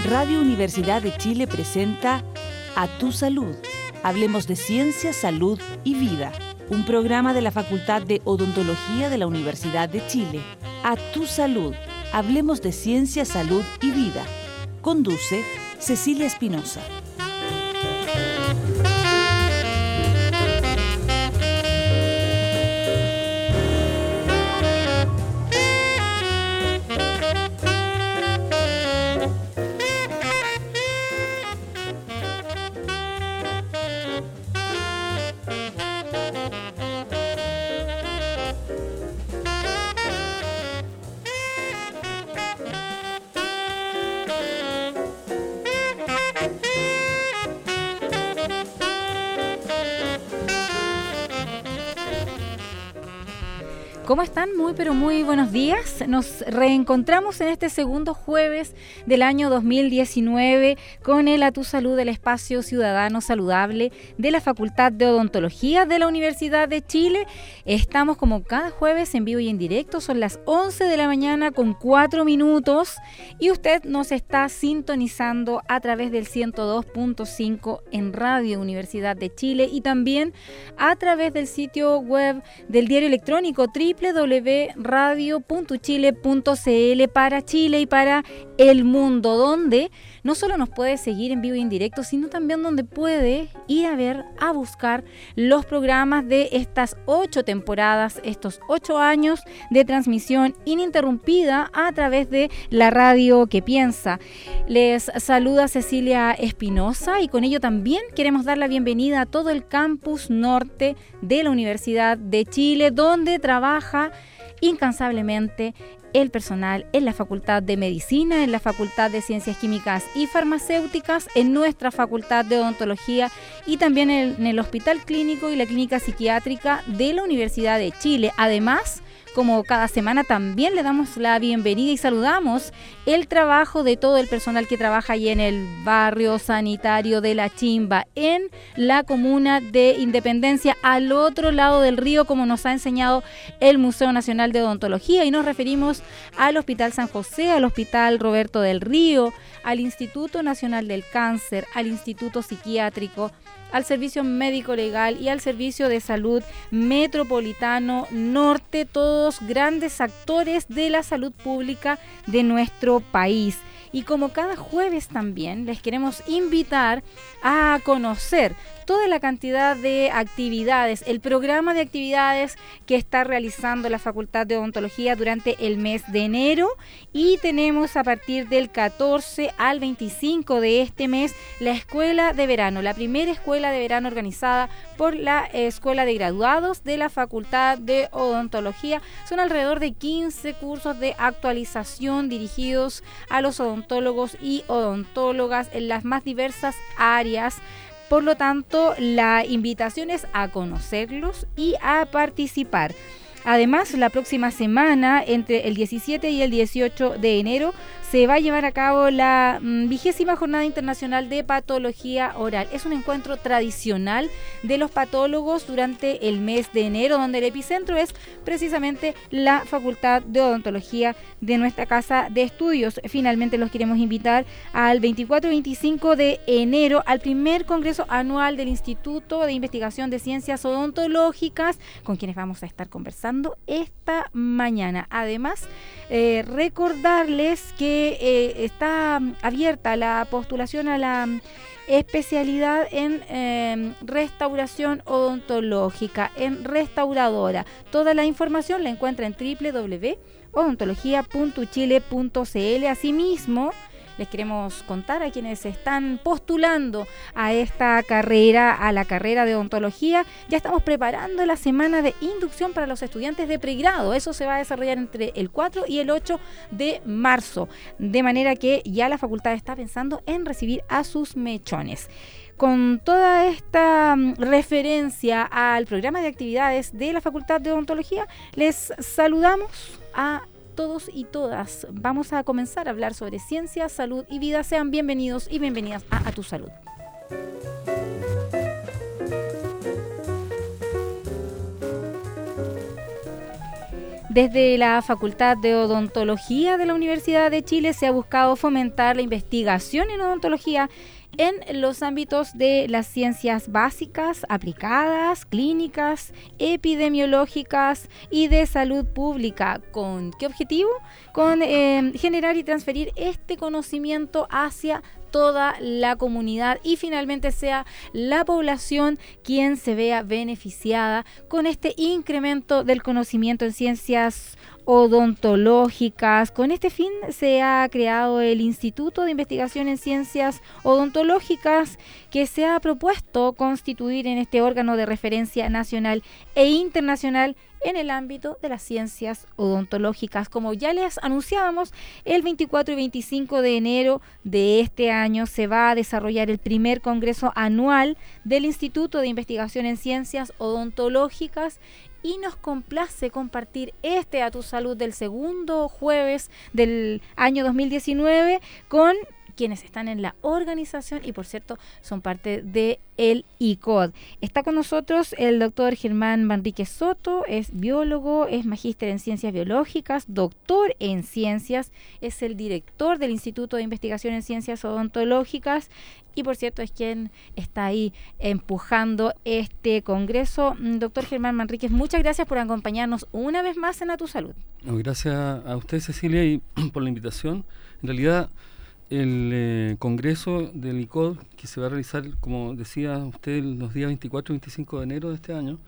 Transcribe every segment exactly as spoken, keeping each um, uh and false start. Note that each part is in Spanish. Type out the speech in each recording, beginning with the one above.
Radio Universidad de Chile presenta A Tu Salud. Hablemos de ciencia, salud y vida. Un programa de la Facultad de Odontología de la Universidad de Chile. A Tu Salud. Hablemos de ciencia, salud y vida. Conduce Cecilia Espinosa. ¿Cómo están? Muy, pero muy buenos días. Nos reencontramos en este segundo jueves del año dos mil diecinueve con el A Tu Salud, el espacio ciudadano saludable de la Facultad de Odontología de la Universidad de Chile. Estamos como cada jueves en vivo y en directo, son las once de la mañana con cuatro minutos y usted nos está sintonizando a través del ciento dos punto cinco en Radio Universidad de Chile y también a través del sitio web del diario electrónico triple w w w punto radio punto chile punto c l para Chile y para el mundo, donde no solo nos puede seguir en vivo y en directo, sino también donde puede ir a ver, a buscar los programas de estas ocho temporadas, estos ocho años de transmisión ininterrumpida a través de la radio que piensa. Les saluda Cecilia Espinosa y con ello también queremos dar la bienvenida a todo el campus norte de la Universidad de Chile, donde trabaja incansablemente el personal en la Facultad de Medicina, en la Facultad de Ciencias Químicas y Farmacéuticas, en nuestra Facultad de Odontología y también en el, en el Hospital Clínico y la Clínica Psiquiátrica de la Universidad de Chile. Además, como cada semana, también le damos la bienvenida y saludamos el trabajo de todo el personal que trabaja ahí en el barrio sanitario de La Chimba, en la comuna de Independencia, al otro lado del río, como nos ha enseñado el Museo Nacional de Odontología. Y nos referimos al Hospital San José, al Hospital Roberto del Río, al Instituto Nacional del Cáncer, al Instituto Psiquiátrico, al Servicio Médico Legal y al Servicio de Salud Metropolitano Norte, todos grandes actores de la salud pública de nuestro país. Y como cada jueves también les queremos invitar a conocer toda la cantidad de actividades, el programa de actividades que está realizando la Facultad de Odontología durante el mes de enero, y tenemos a partir del catorce al veinticinco de este mes la Escuela de Verano, la primera escuela de verano organizada por la Escuela de Graduados de la Facultad de Odontología. Son alrededor de quince cursos de actualización dirigidos a los odontólogos y odontólogas en las más diversas áreas. Por lo tanto, la invitación es a conocerlos y a participar. Además, la próxima semana, entre el diecisiete y el dieciocho de enero, se va a llevar a cabo la mm, vigésima Jornada Internacional de Patología Oral. Es un encuentro tradicional de los patólogos durante el mes de enero, donde el epicentro es precisamente la Facultad de Odontología de nuestra casa de estudios. Finalmente los queremos invitar al veinticuatro y veinticinco de enero al primer Congreso Anual del Instituto de Investigación de Ciencias Odontológicas, con quienes vamos a estar conversando esta mañana. Además, eh, recordarles que Eh, está abierta la postulación a la especialidad en eh, restauración odontológica, en restauradora. Toda la información la encuentra en w w w punto odontología punto chile punto c l. Asimismo, les queremos contar a quienes están postulando a esta carrera, a la carrera de odontología. Ya estamos preparando la semana de inducción para los estudiantes de pregrado. Eso se va a desarrollar entre el cuatro y el ocho de marzo. De manera que ya la facultad está pensando en recibir a sus mechones. Con toda esta referencia al programa de actividades de la Facultad de Odontología, les saludamos a todos y todas. Vamos a comenzar a hablar sobre ciencia, salud y vida. Sean bienvenidos y bienvenidas a A Tu Salud. Desde la Facultad de Odontología de la Universidad de Chile se ha buscado fomentar la investigación en odontología en los ámbitos de las ciencias básicas, aplicadas, clínicas, epidemiológicas y de salud pública. ¿Con qué objetivo? Con eh, generar y transferir este conocimiento hacia toda la comunidad y finalmente sea la población quien se vea beneficiada con este incremento del conocimiento en ciencias odontológicas. Con este fin se ha creado el Instituto de Investigación en Ciencias Odontológicas, que se ha propuesto constituir en este órgano de referencia nacional e internacional en el ámbito de las ciencias odontológicas. Como ya les anunciábamos, el veinticuatro y veinticinco de enero de este año se va a desarrollar el primer congreso anual del Instituto de Investigación en Ciencias Odontológicas y nos complace compartir este A Tu Salud del segundo jueves del año dos mil diecinueve con quienes están en la organización y, por cierto, son parte de el I C O D. Está con nosotros el doctor Germán Manrique Soto, es biólogo, es magíster en ciencias biológicas, doctor en ciencias, es el director del Instituto de Investigación en Ciencias Odontológicas y, por cierto, es quien está ahí empujando este congreso. Doctor Germán Manríquez, muchas gracias por acompañarnos una vez más en A Tu Salud. No, gracias a usted, Cecilia, y por la invitación. En realidad, el eh, congreso del I C O D, que se va a realizar, como decía usted, los días veinticuatro y veinticinco de enero de este año,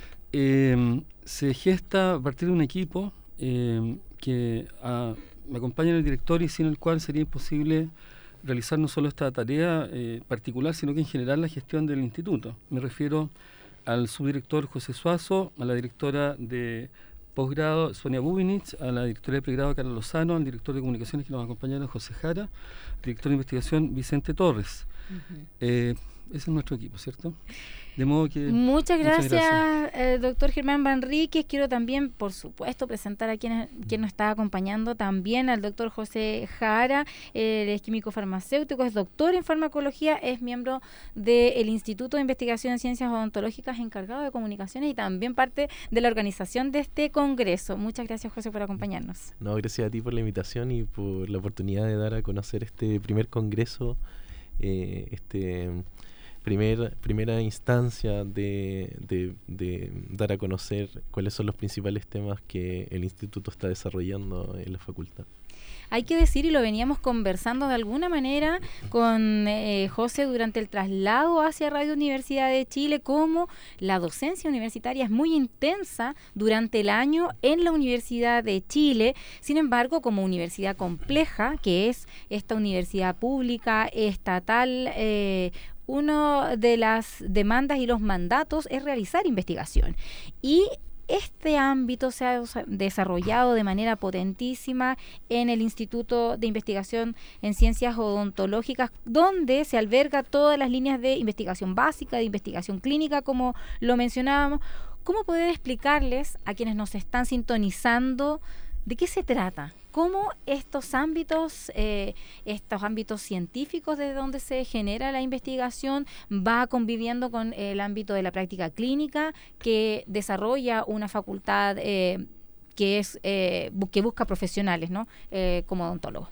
eh, se gesta a partir de un equipo eh, que a, me acompaña en el director y sin el cual sería imposible realizar no solo esta tarea eh, particular, sino que en general la gestión del instituto. Me refiero al subdirector José Suazo, a la directora de posgrado Sonia Bubinich, a la directora de pregrado Carlos Lozano, al director de comunicaciones que nos acompañaron José Jara, director de investigación Vicente Torres. Uh-huh. eh, ese es nuestro equipo, ¿cierto? De modo que muchas gracias, muchas gracias. Eh, doctor Germán Manríquez. Quiero también, por supuesto, presentar a quien, quien nos está acompañando también, al doctor José Jara. Él es químico farmacéutico, es doctor en farmacología, es miembro del Instituto de Investigación en Ciencias Odontológicas, encargado de comunicaciones y también parte de la organización de este congreso. Muchas gracias, José, por acompañarnos. No, gracias a ti por la invitación y por la oportunidad de dar a conocer este primer congreso, eh, este primer, primera instancia de, de, de dar a conocer cuáles son los principales temas que el instituto está desarrollando en la facultad. Hay que decir, y lo veníamos conversando de alguna manera con eh, José durante el traslado hacia Radio Universidad de Chile, cómo la docencia universitaria es muy intensa durante el año en la Universidad de Chile. Sin embargo, como universidad compleja, que es esta universidad pública, estatal, eh, una de las demandas y los mandatos es realizar investigación. Y este ámbito se ha desarrollado de manera potentísima en el Instituto de Investigación en Ciencias Odontológicas, donde se alberga todas las líneas de investigación básica, de investigación clínica, como lo mencionábamos. ¿Cómo poder explicarles a quienes nos están sintonizando de qué se trata? ¿Cómo estos ámbitos, eh, estos ámbitos científicos desde donde se genera la investigación va conviviendo con el ámbito de la práctica clínica que desarrolla una facultad eh, que es eh, que busca profesionales, ¿no? Eh, como odontólogos?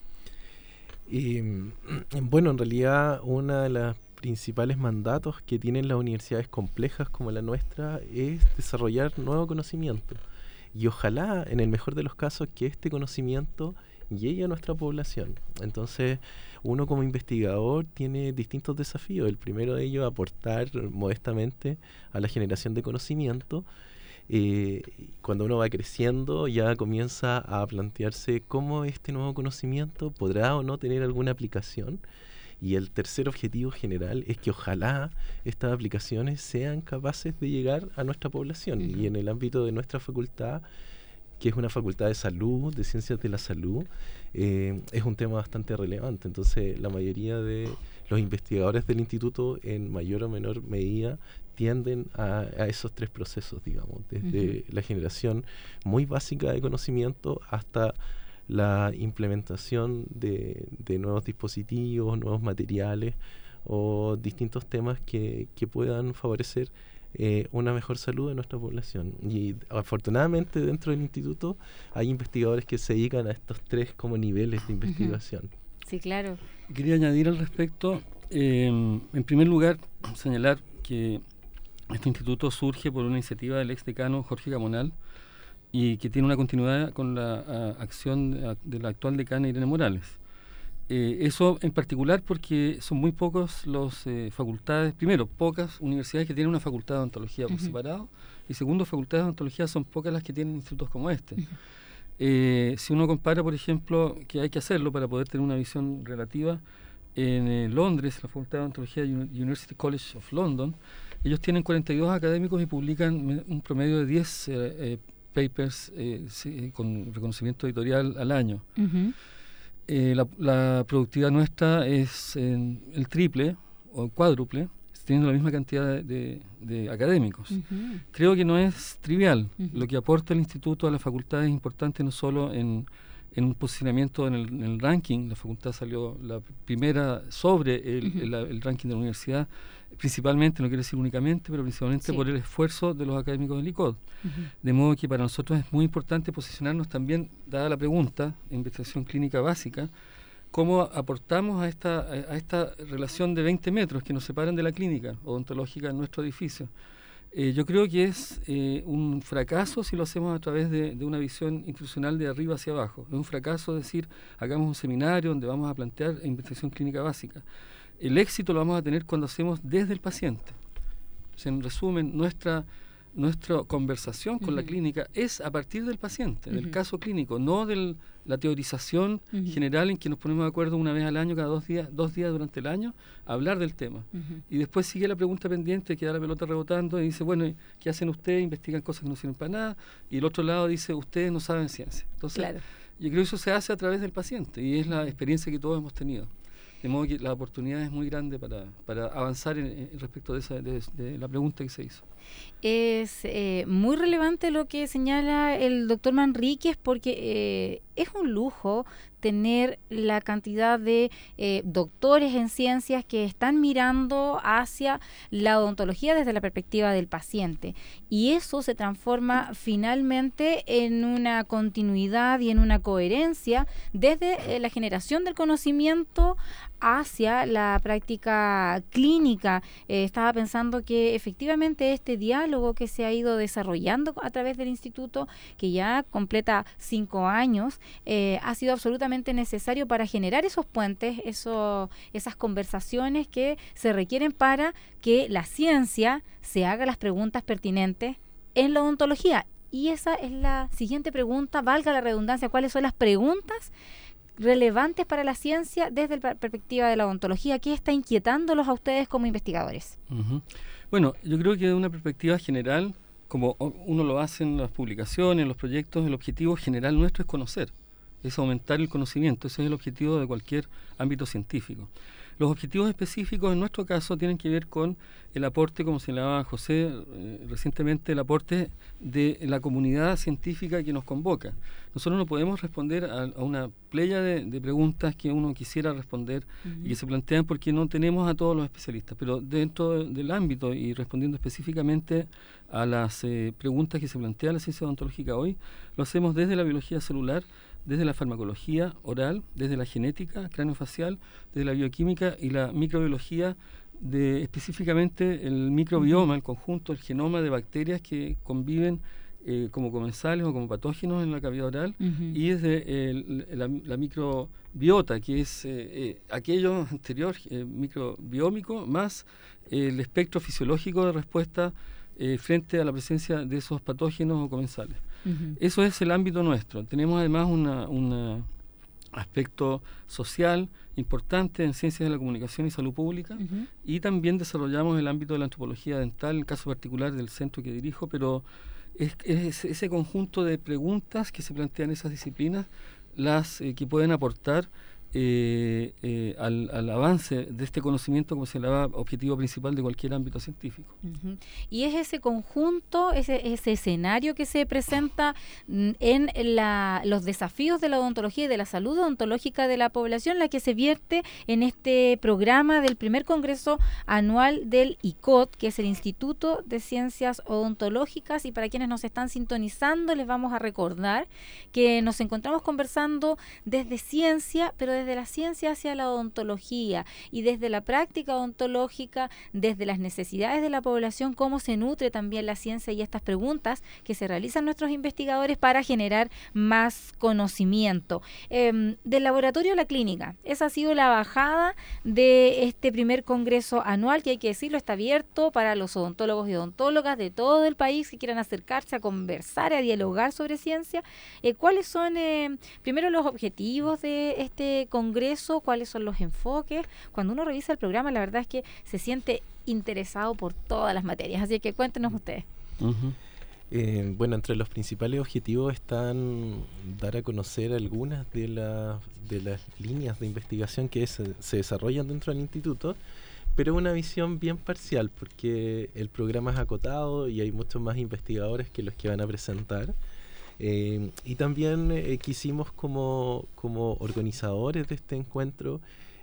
Y, bueno, en realidad una de las principales mandatos que tienen las universidades complejas como la nuestra es desarrollar nuevo conocimiento. Y ojalá, en el mejor de los casos, que este conocimiento llegue a nuestra población. Entonces, uno como investigador tiene distintos desafíos. El primero de ellos, aportar modestamente a la generación de conocimiento. Eh, cuando uno va creciendo, ya comienza a plantearse cómo este nuevo conocimiento podrá o no tener alguna aplicación. Y el tercer objetivo general es que ojalá estas aplicaciones sean capaces de llegar a nuestra población. Uh-huh. Y en el ámbito de nuestra facultad, que es una facultad de salud, de ciencias de la salud, eh, es un tema bastante relevante. Entonces, la mayoría de los investigadores del instituto, en mayor o menor medida, tienden a, a esos tres procesos, digamos, desde uh-huh. la generación muy básica de conocimiento hasta la implementación de, de nuevos dispositivos, nuevos materiales o distintos temas que, que puedan favorecer eh, una mejor salud de nuestra población. Y afortunadamente dentro del instituto hay investigadores que se dedican a estos tres como niveles de investigación. Uh-huh. Sí, claro. Quería añadir al respecto, eh, en primer lugar, señalar que este instituto surge por una iniciativa del ex decano Jorge Gamonal y que tiene una continuidad con la a, acción de, de la actual decana Irene Morales. Eh, eso en particular porque son muy pocos los eh, facultades, primero, pocas universidades que tienen una facultad de odontología por uh-huh. separado, y segundo, facultades de odontología son pocas las que tienen institutos como este. Uh-huh. Eh, si uno compara, por ejemplo, que hay que hacerlo para poder tener una visión relativa, en eh, Londres, la Facultad de Odontología University College of London, ellos tienen cuarenta y dos académicos y publican un promedio de diez eh, eh, papers eh, sí, con reconocimiento editorial al año. Uh-huh. Eh, la, la productividad nuestra es eh, el triple o cuádruple, teniendo la misma cantidad de, de, de académicos. Uh-huh. Creo que no es trivial. Uh-huh. Lo que aporta el instituto a la facultad es importante no solo en, en un posicionamiento en el, en el ranking. La facultad salió la primera sobre el, uh-huh. el, el ranking de la universidad, principalmente, no quiero decir únicamente, pero principalmente sí. por el esfuerzo de los académicos del I C O D. Uh-huh. De modo que para nosotros es muy importante posicionarnos también, dada la pregunta, investigación clínica básica, cómo aportamos a esta, a esta relación de veinte metros que nos separan de la clínica odontológica en nuestro edificio. Eh, yo creo que es eh, un fracaso si lo hacemos a través de, de una visión institucional de arriba hacia abajo. Es un fracaso decir, hagamos un seminario donde vamos a plantear investigación clínica básica. El éxito lo vamos a tener cuando hacemos desde el paciente. O sea, en resumen, nuestra, nuestra conversación con uh-huh. la clínica es a partir del paciente, uh-huh. del caso clínico, no de la teorización uh-huh. general en que nos ponemos de acuerdo una vez al año, cada dos días, dos días durante el año, a hablar del tema. Uh-huh. Y después sigue la pregunta pendiente, queda la pelota rebotando y dice, bueno, ¿qué hacen ustedes? Investigan cosas que no sirven para nada. Y el otro lado dice, ustedes no saben ciencia. Entonces, claro. yo creo que eso se hace a través del paciente y es la experiencia que todos hemos tenido. De modo que la oportunidad es muy grande para, para avanzar en, en respecto de, esa, de, de la pregunta que se hizo. Es eh, muy relevante lo que señala el doctor Manríquez porque eh, es un lujo tener la cantidad de eh, doctores en ciencias que están mirando hacia la odontología desde la perspectiva del paciente. Y eso se transforma finalmente en una continuidad y en una coherencia desde eh, la generación del conocimiento hacia la práctica clínica. Eh, estaba pensando que efectivamente este diálogo que se ha ido desarrollando a través del instituto, que ya completa cinco años, eh, ha sido absolutamente necesario para generar esos puentes, eso, esas conversaciones que se requieren para que la ciencia se haga las preguntas pertinentes en la odontología. Y esa es la siguiente pregunta, valga la redundancia, ¿cuáles son las preguntas relevantes para la ciencia desde la perspectiva de la odontología? ¿Qué está inquietándolos a ustedes como investigadores? Uh-huh. Bueno, yo creo que desde una perspectiva general, como uno lo hace en las publicaciones, en los proyectos, el objetivo general nuestro es conocer, es aumentar el conocimiento. Ese es el objetivo de cualquier ámbito científico. Los objetivos específicos en nuestro caso tienen que ver con el aporte, como señalaba José eh, recientemente, el aporte de la comunidad científica que nos convoca. Nosotros no podemos responder a, a una playa de, de preguntas que uno quisiera responder uh-huh. y que se plantean porque no tenemos a todos los especialistas, pero dentro de, del ámbito y respondiendo específicamente a las eh, preguntas que se plantea la ciencia odontológica hoy, lo hacemos desde la biología celular, desde la farmacología oral, desde la genética craneofacial, desde la bioquímica y la microbiología, de específicamente el microbioma, el conjunto, el genoma de bacterias que conviven eh, como comensales o como patógenos en la cavidad oral, uh-huh. y desde el, la, la microbiota, que es eh, eh, aquello anterior, eh, microbiómico, más eh, el espectro fisiológico de respuesta eh, frente a la presencia de esos patógenos o comensales. Uh-huh. Eso es el ámbito nuestro. Tenemos además un aspecto social importante en ciencias de la comunicación y salud pública, uh-huh. y también desarrollamos el ámbito de la antropología dental, en el caso particular del centro que dirijo, pero es, es ese conjunto de preguntas que se plantean esas disciplinas las eh, que pueden aportar eh, eh, al, al avance de este conocimiento como se le llama objetivo principal de cualquier ámbito científico. Uh-huh. Y es ese conjunto, ese, ese escenario que se presenta en la, los desafíos de la odontología y de la salud odontológica de la población, la que se vierte en este programa del primer Congreso Anual del I C O D, que es el Instituto de Ciencias Odontológicas. Y para quienes nos están sintonizando, les vamos a recordar que nos encontramos conversando desde ciencia, pero desde la ciencia hacia la odontología y desde la práctica odontológica, desde las necesidades de la población, cómo se nutre también la ciencia y estas preguntas que se realizan nuestros investigadores para generar más conocimiento. Eh, del laboratorio a la clínica, esa ha sido la bajada de este primer congreso anual, que hay que decirlo, está abierto para los odontólogos y odontólogas de todo el país que quieran acercarse a conversar, a dialogar sobre ciencia. Eh, ¿Cuáles son, eh, primero, los objetivos de este congreso? ¿Cuáles son los enfoques? Cuando uno revisa el programa, la verdad es que se siente interesado por todas las materias, así que cuéntenos ustedes. Uh-huh. Eh, bueno, entre los principales objetivos están dar a conocer algunas de, la, de las líneas de investigación que se, se desarrollan dentro del instituto, pero una visión bien parcial, porque el programa es acotado y hay muchos más investigadores que los que van a presentar. Eh, y también eh, quisimos como, como organizadores de este encuentro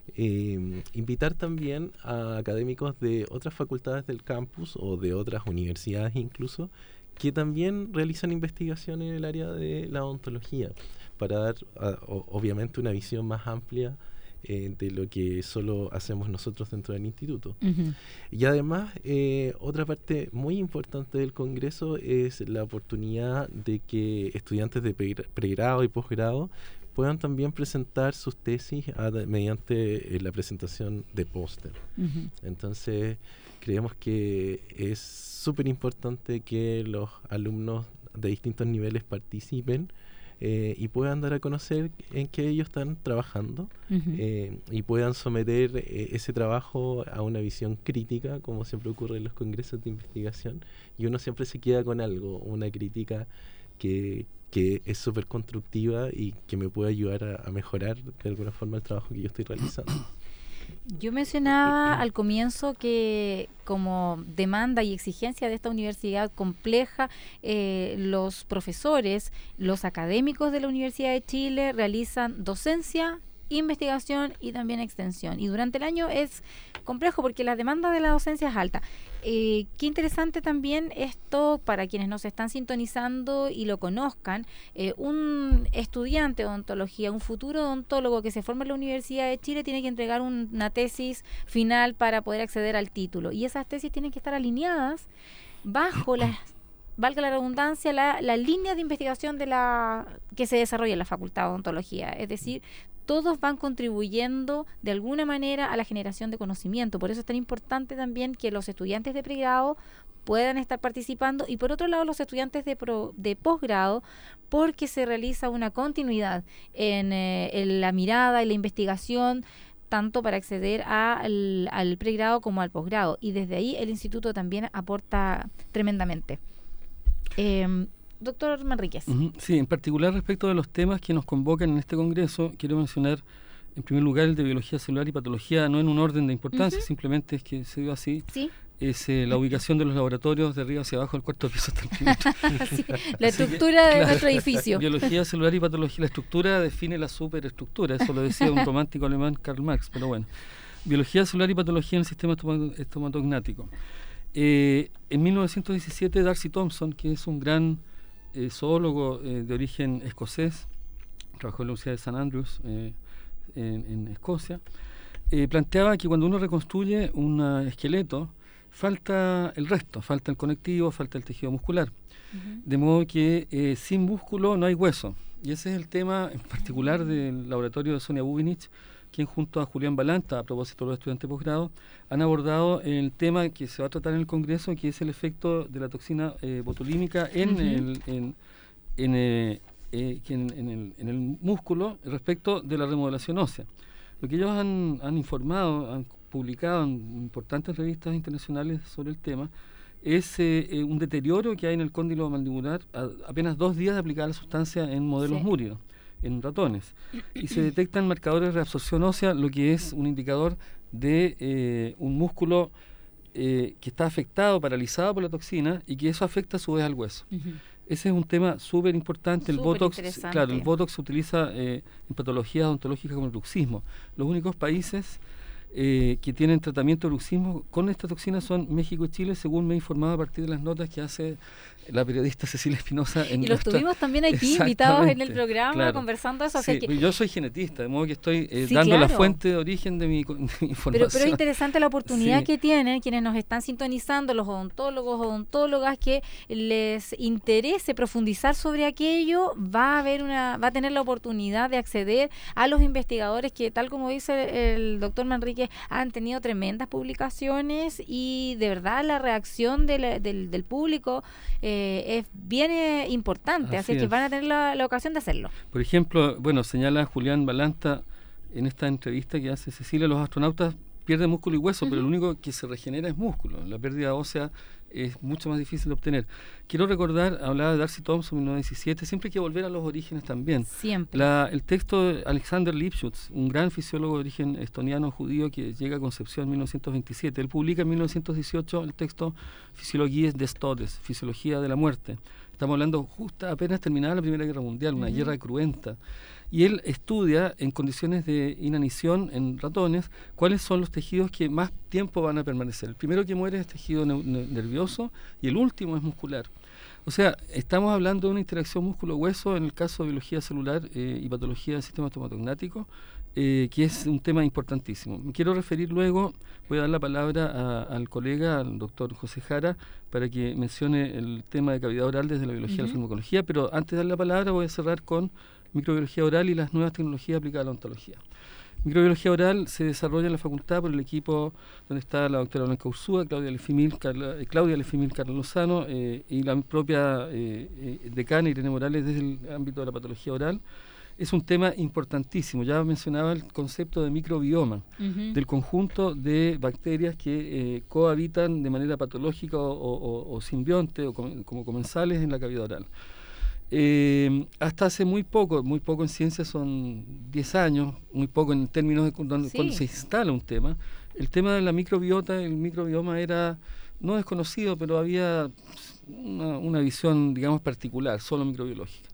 eh, invitar también a académicos de otras facultades del campus o de otras universidades incluso, que también realizan investigación en el área de la odontología, para dar a, o, obviamente una visión más amplia eh, de lo que solo hacemos nosotros dentro del instituto. Uh-huh. Y además, eh, otra parte muy importante del Congreso es la oportunidad de que estudiantes de pregrado y posgrado puedan también presentar sus tesis a, mediante eh, la presentación de póster. Uh-huh. Entonces, creemos que es súper importante que los alumnos de distintos niveles participen eh, y puedan dar a conocer en qué ellos están trabajando. Uh-huh. eh, y puedan someter eh, ese trabajo a una visión crítica, como siempre ocurre en los congresos de investigación, y uno siempre se queda con algo, una crítica que, que es súper constructiva y que me puede ayudar a, a mejorar de alguna forma el trabajo que yo estoy realizando. Yo mencionaba al comienzo que como demanda y exigencia de esta universidad compleja, eh, los profesores, los académicos de la Universidad de Chile realizan docencia, investigación y también extensión. Y durante el año es complejo porque la demanda de la docencia es alta. Eh, qué interesante también esto para quienes nos están sintonizando y lo conozcan. Eh, un estudiante de odontología, un futuro odontólogo que se forma en la Universidad de Chile tiene que entregar un, una tesis final para poder acceder al título. Y esas tesis tienen que estar alineadas bajo las, valga la redundancia, la, la línea de investigación de la que se desarrolla en la Facultad de Odontología. Es decir, todos van contribuyendo de alguna manera a la generación de conocimiento. Por eso es tan importante también que los estudiantes de pregrado puedan estar participando y por otro lado los estudiantes de, pro, de posgrado, porque se realiza una continuidad en, eh, en la mirada y la investigación, tanto para acceder a, al, al pregrado como al posgrado. Y desde ahí el instituto también aporta tremendamente. Eh, Doctor Manríquez. Uh-huh. Sí, en particular respecto de los temas que nos convocan en este congreso, quiero mencionar en primer lugar el de biología celular y patología, no en un orden de importancia, uh-huh. simplemente es que se dio así. ¿Sí? Es eh, la ubicación de los laboratorios de arriba hacia abajo, el cuarto piso hasta el primero. Sí, la estructura que, de claro, nuestro edificio. Biología celular y patología, la estructura define la superestructura, eso lo decía un romántico alemán, Karl Marx, pero bueno. Biología celular y patología en el sistema estomatognático. Eh, en mil novecientos diecisiete, Darcy Thompson, que es un gran Eh, zoólogo eh, de origen escocés, trabajó en la Universidad de Saint Andrews eh, en, en Escocia, eh, planteaba que cuando uno reconstruye un esqueleto falta el resto, falta el conectivo, falta el tejido muscular, uh-huh. de modo que eh, sin músculo no hay hueso, y ese es el tema en particular del laboratorio de Sonia Bubinich, quien junto a Julián Balanta, a propósito de los estudiantes de posgrado, han abordado el tema que se va a tratar en el Congreso, que es el efecto de la toxina eh, botulímica en, uh-huh. el, en, en, eh, eh, en, en, el, en el músculo respecto de la remodelación ósea. Lo que ellos han, han informado, han publicado en importantes revistas internacionales sobre el tema, es eh, eh, un deterioro que hay en el cóndilo mandibular a apenas dos días de aplicar la sustancia en modelos sí. múridos. en ratones. Y se detectan marcadores de reabsorción ósea, lo que es un indicador de eh, un músculo eh, que está afectado, paralizado por la toxina, y que eso afecta a su vez al hueso. Uh-huh. Ese es un tema súper importante. El Botox, claro, el Botox se utiliza eh, en patologías odontológicas como el bruxismo. Los únicos países eh, que tienen tratamiento de bruxismo con esta toxina son México y Chile, según me he informado a partir de las notas que hace la periodista Cecilia Espinosa. Y los tuvimos también aquí invitados en el programa, claro, conversando eso. Sí, o sea que... Yo soy genetista, de modo que estoy eh, sí, dando claro. la fuente de origen de mi, de mi información. Pero, pero es interesante la oportunidad sí. que tienen quienes nos están sintonizando, los odontólogos, odontólogas, que les interese profundizar sobre aquello. Va a haber una, va a tener la oportunidad de acceder a los investigadores que, tal como dice el doctor Manrique, han tenido tremendas publicaciones, y de verdad la reacción de la, del, del público eh, es bien eh, importante, así, así que van a tener la, la ocasión de hacerlo. Por ejemplo, bueno, señala Julián Balanta en esta entrevista que hace Cecilia, los astronautas pierden músculo y hueso, uh-huh. pero lo único que se regenera es músculo. La pérdida ósea es mucho más difícil de obtener. Quiero recordar, hablaba de Darcy Thompson en mil novecientos diecisiete, siempre hay que volver a los orígenes también. Siempre. La, el texto de Alexander Lipschutz, un gran fisiólogo de origen estoniano judío que llega a Concepción en mil novecientos veintisiete, él publica en mil novecientos dieciocho el texto Physiologies des Todes, Fisiología de la Muerte. Estamos hablando justo apenas terminada la Primera Guerra Mundial, una uh-huh. guerra cruenta. Y él estudia en condiciones de inanición en ratones cuáles son los tejidos que más tiempo van a permanecer. El primero que muere es tejido ne- ne- nervioso y el último es muscular. O sea, estamos hablando de una interacción músculo-hueso en el caso de biología celular eh, y patología del sistema estomatognático, eh, que es un tema importantísimo. Me quiero referir luego, voy a dar la palabra a, al colega, al doctor José Jara, para que mencione el tema de cavidad oral desde la biología uh-huh. de la farmacología, pero antes de dar la palabra voy a cerrar con microbiología oral y las nuevas tecnologías aplicadas a la odontología. Microbiología oral se desarrolla en la facultad por el equipo donde está la doctora Blanca Ursúa, Claudia Lefimil, Carla, eh, Claudia Lefimil, Carlos Lozano eh, y la propia eh, eh, decana Irene Morales desde el ámbito de la patología oral. Es un tema importantísimo. Ya mencionaba el concepto de microbioma, uh-huh. del conjunto de bacterias que eh, cohabitan de manera patológica o, o, o simbionte o com- como comensales en la cavidad oral. Eh, hasta hace muy poco, muy poco en ciencia, son diez años, muy poco en términos de cuando, sí. cuando se instala un tema, el tema de la microbiota, el microbioma era no desconocido, pero había una, una visión, digamos, particular, solo microbiológica.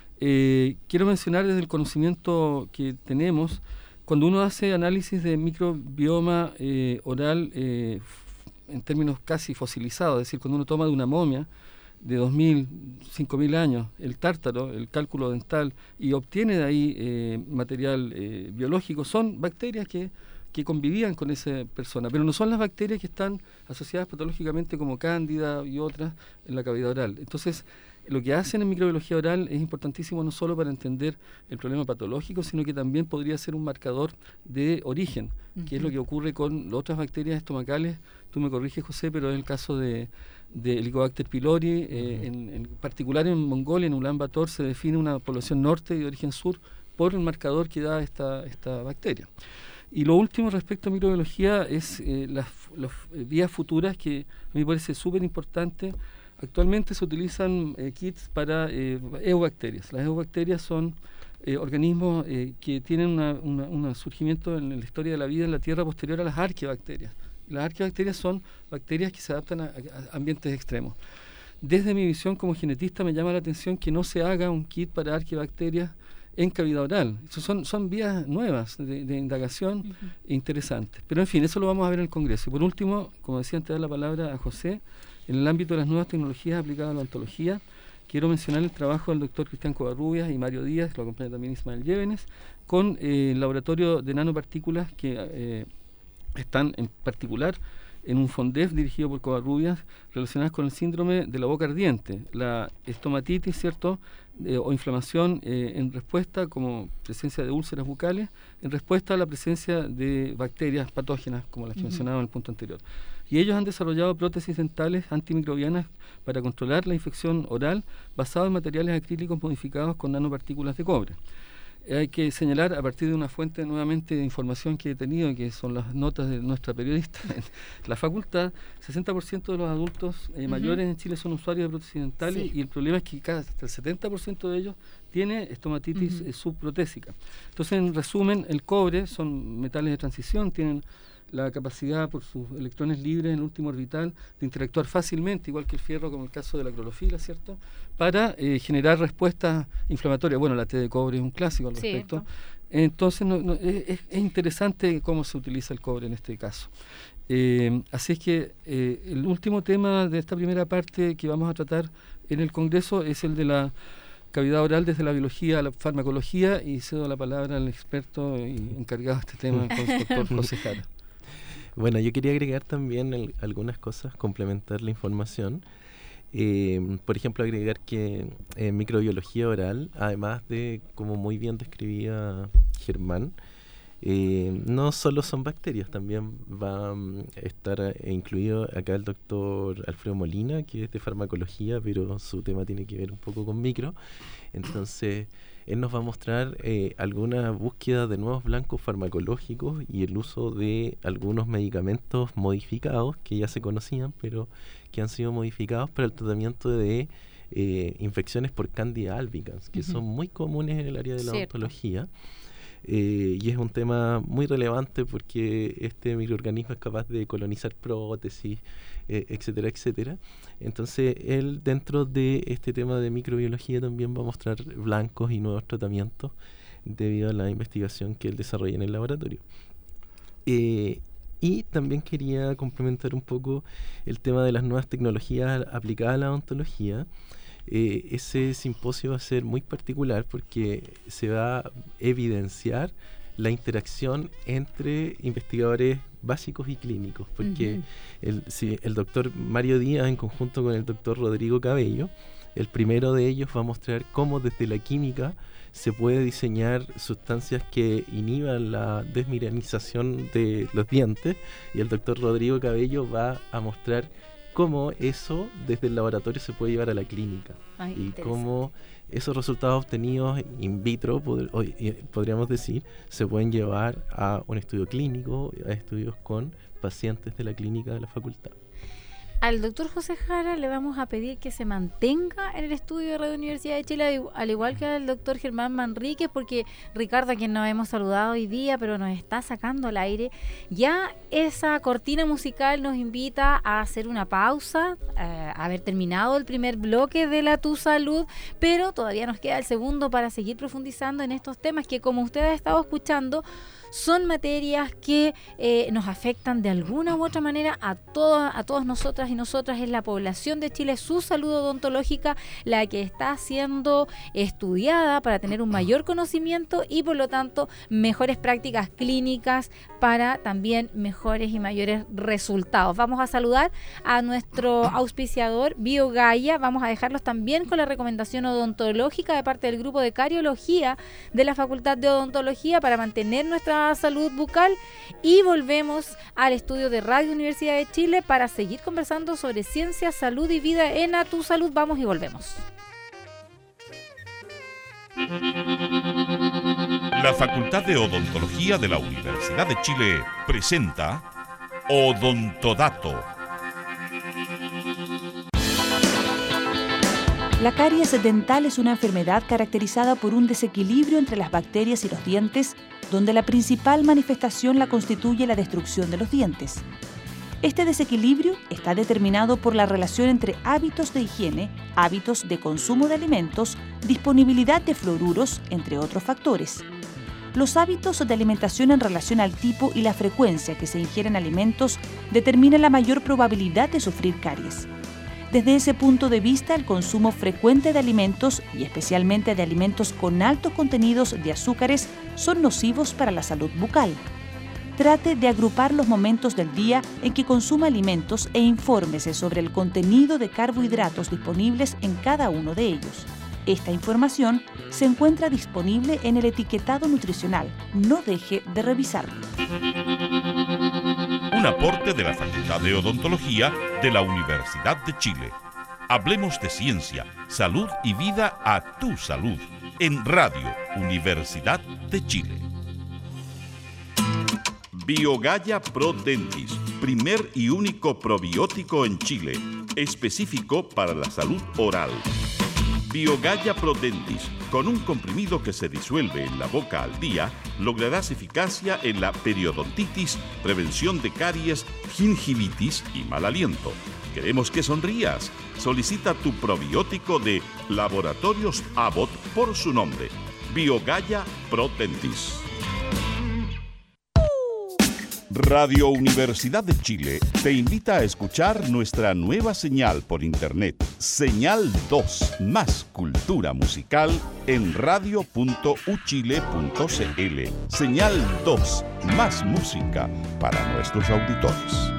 Eh, quiero mencionar desde el conocimiento que tenemos, cuando uno hace análisis de microbioma eh, oral eh, f- en términos casi fosilizados, es decir, cuando uno toma de una momia de dos mil, cinco mil años, el tártaro, el cálculo dental, y obtiene de ahí eh, material eh, biológico, son bacterias que, que convivían con esa persona, pero no son las bacterias que están asociadas patológicamente como cándida y otras en la cavidad oral. Entonces, lo que hacen en microbiología oral es importantísimo no solo para entender el problema patológico, sino que también podría ser un marcador de origen, uh-huh. que es lo que ocurre con otras bacterias estomacales. Tú me corriges, José, pero es el caso de, de Helicobacter pylori, eh, uh-huh. en, en particular en Mongolia, en Ulan Bator, se define una población norte y de origen sur por el marcador que da esta, esta bacteria. Y lo último respecto a microbiología es eh, las, las vías futuras, que a mí me parece súper importante. Actualmente se utilizan eh, kits para eh, eubacterias. Las eubacterias son eh, organismos eh, que tienen un surgimiento en la historia de la vida en la Tierra posterior a las arqueobacterias. Las arqueobacterias son bacterias que se adaptan a, a ambientes extremos. Desde mi visión como genetista me llama la atención que no se haga un kit para arqueobacterias en cavidad oral. Eso son, son vías nuevas de, de indagación uh-huh. interesantes. Pero en fin, eso lo vamos a ver en el Congreso. Y por último, como decía antes, dar la palabra a José. En el ámbito de las nuevas tecnologías aplicadas a la odontología, quiero mencionar el trabajo del doctor Cristian Covarrubias y Mario Díaz, que lo acompaña también Ismael Llévenes, con eh, el laboratorio de nanopartículas que eh, están en particular en un FONDEF dirigido por Covarrubias, relacionadas con el síndrome de la boca ardiente, la estomatitis, ¿cierto?, eh, o inflamación eh, en respuesta, como presencia de úlceras bucales, en respuesta a la presencia de bacterias patógenas, como las que uh-huh. mencionaba en el punto anterior. Y ellos han desarrollado prótesis dentales antimicrobianas para controlar la infección oral basado en materiales acrílicos modificados con nanopartículas de cobre. hay que señalar a partir de una fuente nuevamente de información que he tenido, que son las notas de nuestra periodista en la facultad. Sesenta por ciento de los adultos eh, uh-huh. mayores en Chile son usuarios de prótesis dentales, sí. y el problema es que cada, hasta el setenta por ciento de ellos tiene estomatitis uh-huh. eh, subprotésica. Entonces, en resumen, el cobre son metales de transición, tienen la capacidad por sus electrones libres en el último orbital de interactuar fácilmente, igual que el fierro, como el caso de la clorofila, ¿cierto?, para eh, generar respuestas inflamatorias. Bueno, la T de cobre es un clásico al respecto. Sí, entonces no, no, es, es interesante cómo se utiliza el cobre en este caso. Eh, así es que eh, el último tema de esta primera parte que vamos a tratar en el Congreso es el de la cavidad oral desde la biología a la farmacología, y cedo la palabra al experto y encargado de este tema, el doctor José Jara. Bueno, yo quería agregar también el, algunas cosas, complementar la información. Eh, por ejemplo, agregar que en microbiología oral, además de, como muy bien describía Germán, eh, no solo son bacterias, también va a estar incluido acá el doctor Alfredo Molina, que es de farmacología, pero su tema tiene que ver un poco con micro. Entonces, él nos va a mostrar eh, alguna búsqueda de nuevos blancos farmacológicos y el uso de algunos medicamentos modificados que ya se conocían, pero que han sido modificados para el tratamiento de eh, infecciones por Candida albicans, que uh-huh. son muy comunes en el área de la Cierto. odontología. Eh, y es un tema muy relevante porque este microorganismo es capaz de colonizar prótesis, eh, etcétera, etcétera. Entonces, él dentro de este tema de microbiología también va a mostrar blancos y nuevos tratamientos debido a la investigación que él desarrolla en el laboratorio. Eh, y también quería complementar un poco el tema de las nuevas tecnologías aplicadas a la odontología. Eh, ese simposio va a ser muy particular porque se va a evidenciar la interacción entre investigadores básicos y clínicos, porque uh-huh. el, si, el doctor Mario Díaz, en conjunto con el doctor Rodrigo Cabello, el primero de ellos va a mostrar cómo desde la química se puede diseñar sustancias que inhiban la desmineralización de los dientes, y el doctor Rodrigo Cabello va a mostrar cómo eso desde el laboratorio se puede llevar a la clínica. Ay, y cómo esos resultados obtenidos in vitro, pod- o, eh, podríamos decir, se pueden llevar a un estudio clínico, a estudios con pacientes de la clínica de la facultad. Al doctor José Jara le vamos a pedir que se mantenga en el estudio de Radio Universidad de Chile, al igual que al doctor Germán Manríquez, porque Ricardo, a quien nos hemos saludado hoy día, pero nos está sacando al aire, ya esa cortina musical nos invita a hacer una pausa, eh, haber terminado el primer bloque de la Tu Salud, pero todavía nos queda el segundo para seguir profundizando en estos temas que, como usted ha estado escuchando, son materias que eh, nos afectan de alguna u otra manera a todas, a todas nosotras y nosotras. Es la población de Chile, su salud odontológica, la que está siendo estudiada para tener un mayor conocimiento y, por lo tanto, mejores prácticas clínicas para también mejores y mayores resultados. Vamos a saludar a nuestro auspiciador BioGaia. Vamos a dejarlos también con la recomendación odontológica de parte del grupo de cariología de la Facultad de Odontología para mantener nuestra salud bucal, y volvemos al estudio de Radio Universidad de Chile para seguir conversando sobre ciencia, salud y vida en A Tu Salud. Vamos y volvemos. La Facultad de Odontología de la Universidad de Chile presenta Odontodato. La caries dental es una enfermedad caracterizada por un desequilibrio entre las bacterias y los dientes, donde la principal manifestación la constituye la destrucción de los dientes. Este desequilibrio está determinado por la relación entre hábitos de higiene, hábitos de consumo de alimentos, disponibilidad de fluoruros, entre otros factores. Los hábitos de alimentación en relación al tipo y la frecuencia que se ingieren alimentos determinan la mayor probabilidad de sufrir caries. Desde ese punto de vista, el consumo frecuente de alimentos, y especialmente de alimentos con altos contenidos de azúcares, son nocivos para la salud bucal. Trate de agrupar los momentos del día en que consuma alimentos e infórmese sobre el contenido de carbohidratos disponibles en cada uno de ellos. Esta información se encuentra disponible en el etiquetado nutricional. No deje de revisarlo. Un aporte de la Facultad de Odontología de la Universidad de Chile. Hablemos de ciencia, salud y vida a tu salud en Radio Universidad de Chile. BioGaia Pro Dentis, primer y único probiótico en Chile, específico para la salud oral. BioGaia Pro Dentis, con un comprimido que se disuelve en la boca al día, lograrás eficacia en la periodontitis, prevención de caries, gingivitis y mal aliento. Queremos que sonrías. Solicita tu probiótico de Laboratorios Abbott por su nombre, BioGaia Pro Dentis. Radio Universidad de Chile te invita a escuchar nuestra nueva señal por internet, Señal dos, más cultura musical en radio punto u chile punto c l. Señal dos, más música para nuestros auditores.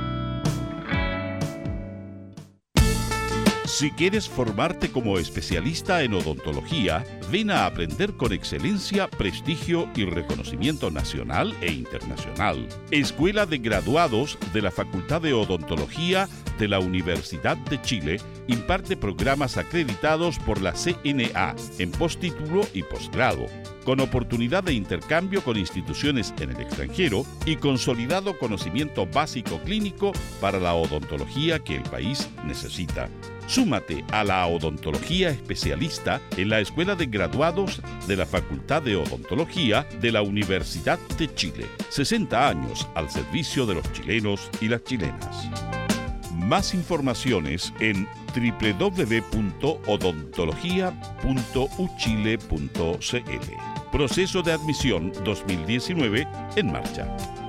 Si quieres formarte como especialista en odontología, ven a aprender con excelencia, prestigio y reconocimiento nacional e internacional. Escuela de Graduados de la Facultad de Odontología de la Universidad de Chile imparte programas acreditados por la C N A en postítulo y posgrado, con oportunidad de intercambio con instituciones en el extranjero y consolidado conocimiento básico clínico para la odontología que el país necesita. Súmate a la odontología especialista en la Escuela de Graduados de la Facultad de Odontología de la Universidad de Chile. sesenta años al servicio de los chilenos y las chilenas. Más informaciones en doble u doble u doble u punto odontología punto u chile punto c l. Proceso de admisión dos mil diecinueve en marcha.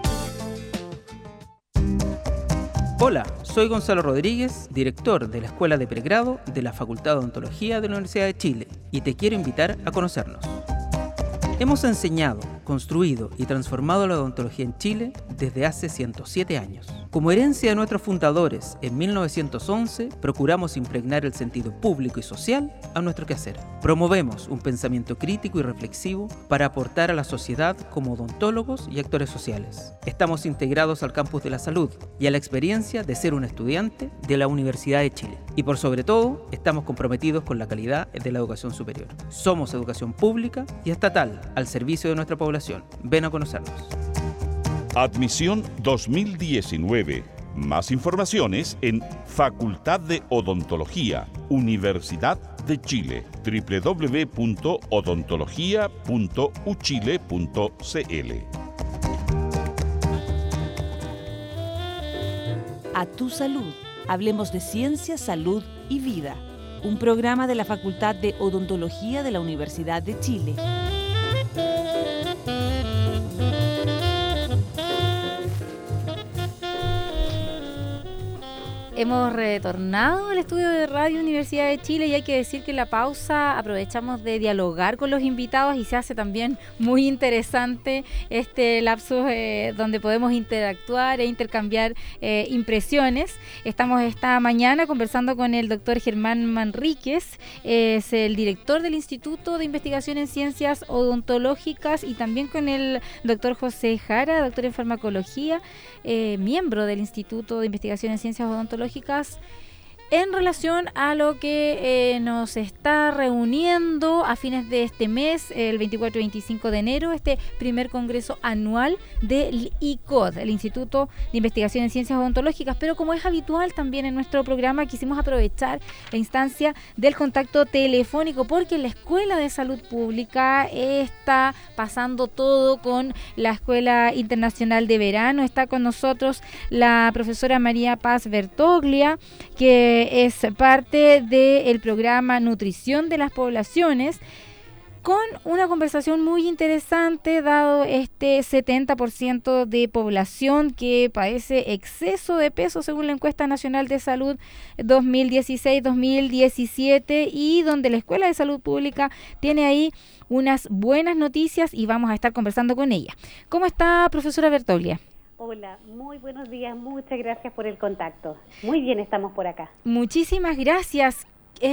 Hola, soy Gonzalo Rodríguez, director de la Escuela de Pregrado de la Facultad de Odontología de la Universidad de Chile, y te quiero invitar a conocernos. Hemos enseñado, construido y transformado la odontología en Chile desde hace ciento siete años. Como herencia de nuestros fundadores, en mil novecientos once procuramos impregnar el sentido público y social a nuestro quehacer. Promovemos un pensamiento crítico y reflexivo para aportar a la sociedad como odontólogos y actores sociales. Estamos integrados al campus de la salud y a la experiencia de ser un estudiante de la Universidad de Chile. Y por sobre todo, estamos comprometidos con la calidad de la educación superior. Somos educación pública y estatal al servicio de nuestra población. Ven a conocernos. Admisión dos mil diecinueve. Más informaciones en Facultad de Odontología, Universidad de Chile, doble u doble u doble u punto odontología punto u chile punto c l. A tu salud. Hablemos de ciencia, salud y vida. Un programa de la Facultad de Odontología de la Universidad de Chile. Hemos retornado al estudio de Radio Universidad de Chile y hay que decir que en la pausa aprovechamos de dialogar con los invitados y se hace también muy interesante este lapso eh, donde podemos interactuar e intercambiar eh, impresiones. Estamos esta mañana conversando con el doctor Germán Manríquez, eh, es el director del Instituto de Investigación en Ciencias Odontológicas, y también con el doctor José Jara, doctor en farmacología, eh, miembro del Instituto de Investigación en Ciencias Odontológicas, en relación a lo que eh, nos está reuniendo a fines de este mes, el veinticuatro y veinticinco de enero, este primer congreso anual del I C O D, el Instituto de Investigación en Ciencias Odontológicas. Pero como es habitual también en nuestro programa, quisimos aprovechar la instancia del contacto telefónico, porque la Escuela de Salud Pública está pasando todo con la Escuela Internacional de Verano. Está con nosotros la profesora María Paz Bertoglia, que es parte del programa Nutrición de las Poblaciones, con una conversación muy interesante, dado este setenta por ciento de población que padece exceso de peso según la Encuesta Nacional de Salud dos mil dieciséis dos mil diecisiete, y donde la Escuela de Salud Pública tiene ahí unas buenas noticias y vamos a estar conversando con ella. ¿Cómo está, profesora Bertoglia? Hola, muy buenos días, muchas gracias por el contacto. Muy bien, estamos por acá. Muchísimas gracias. Eh,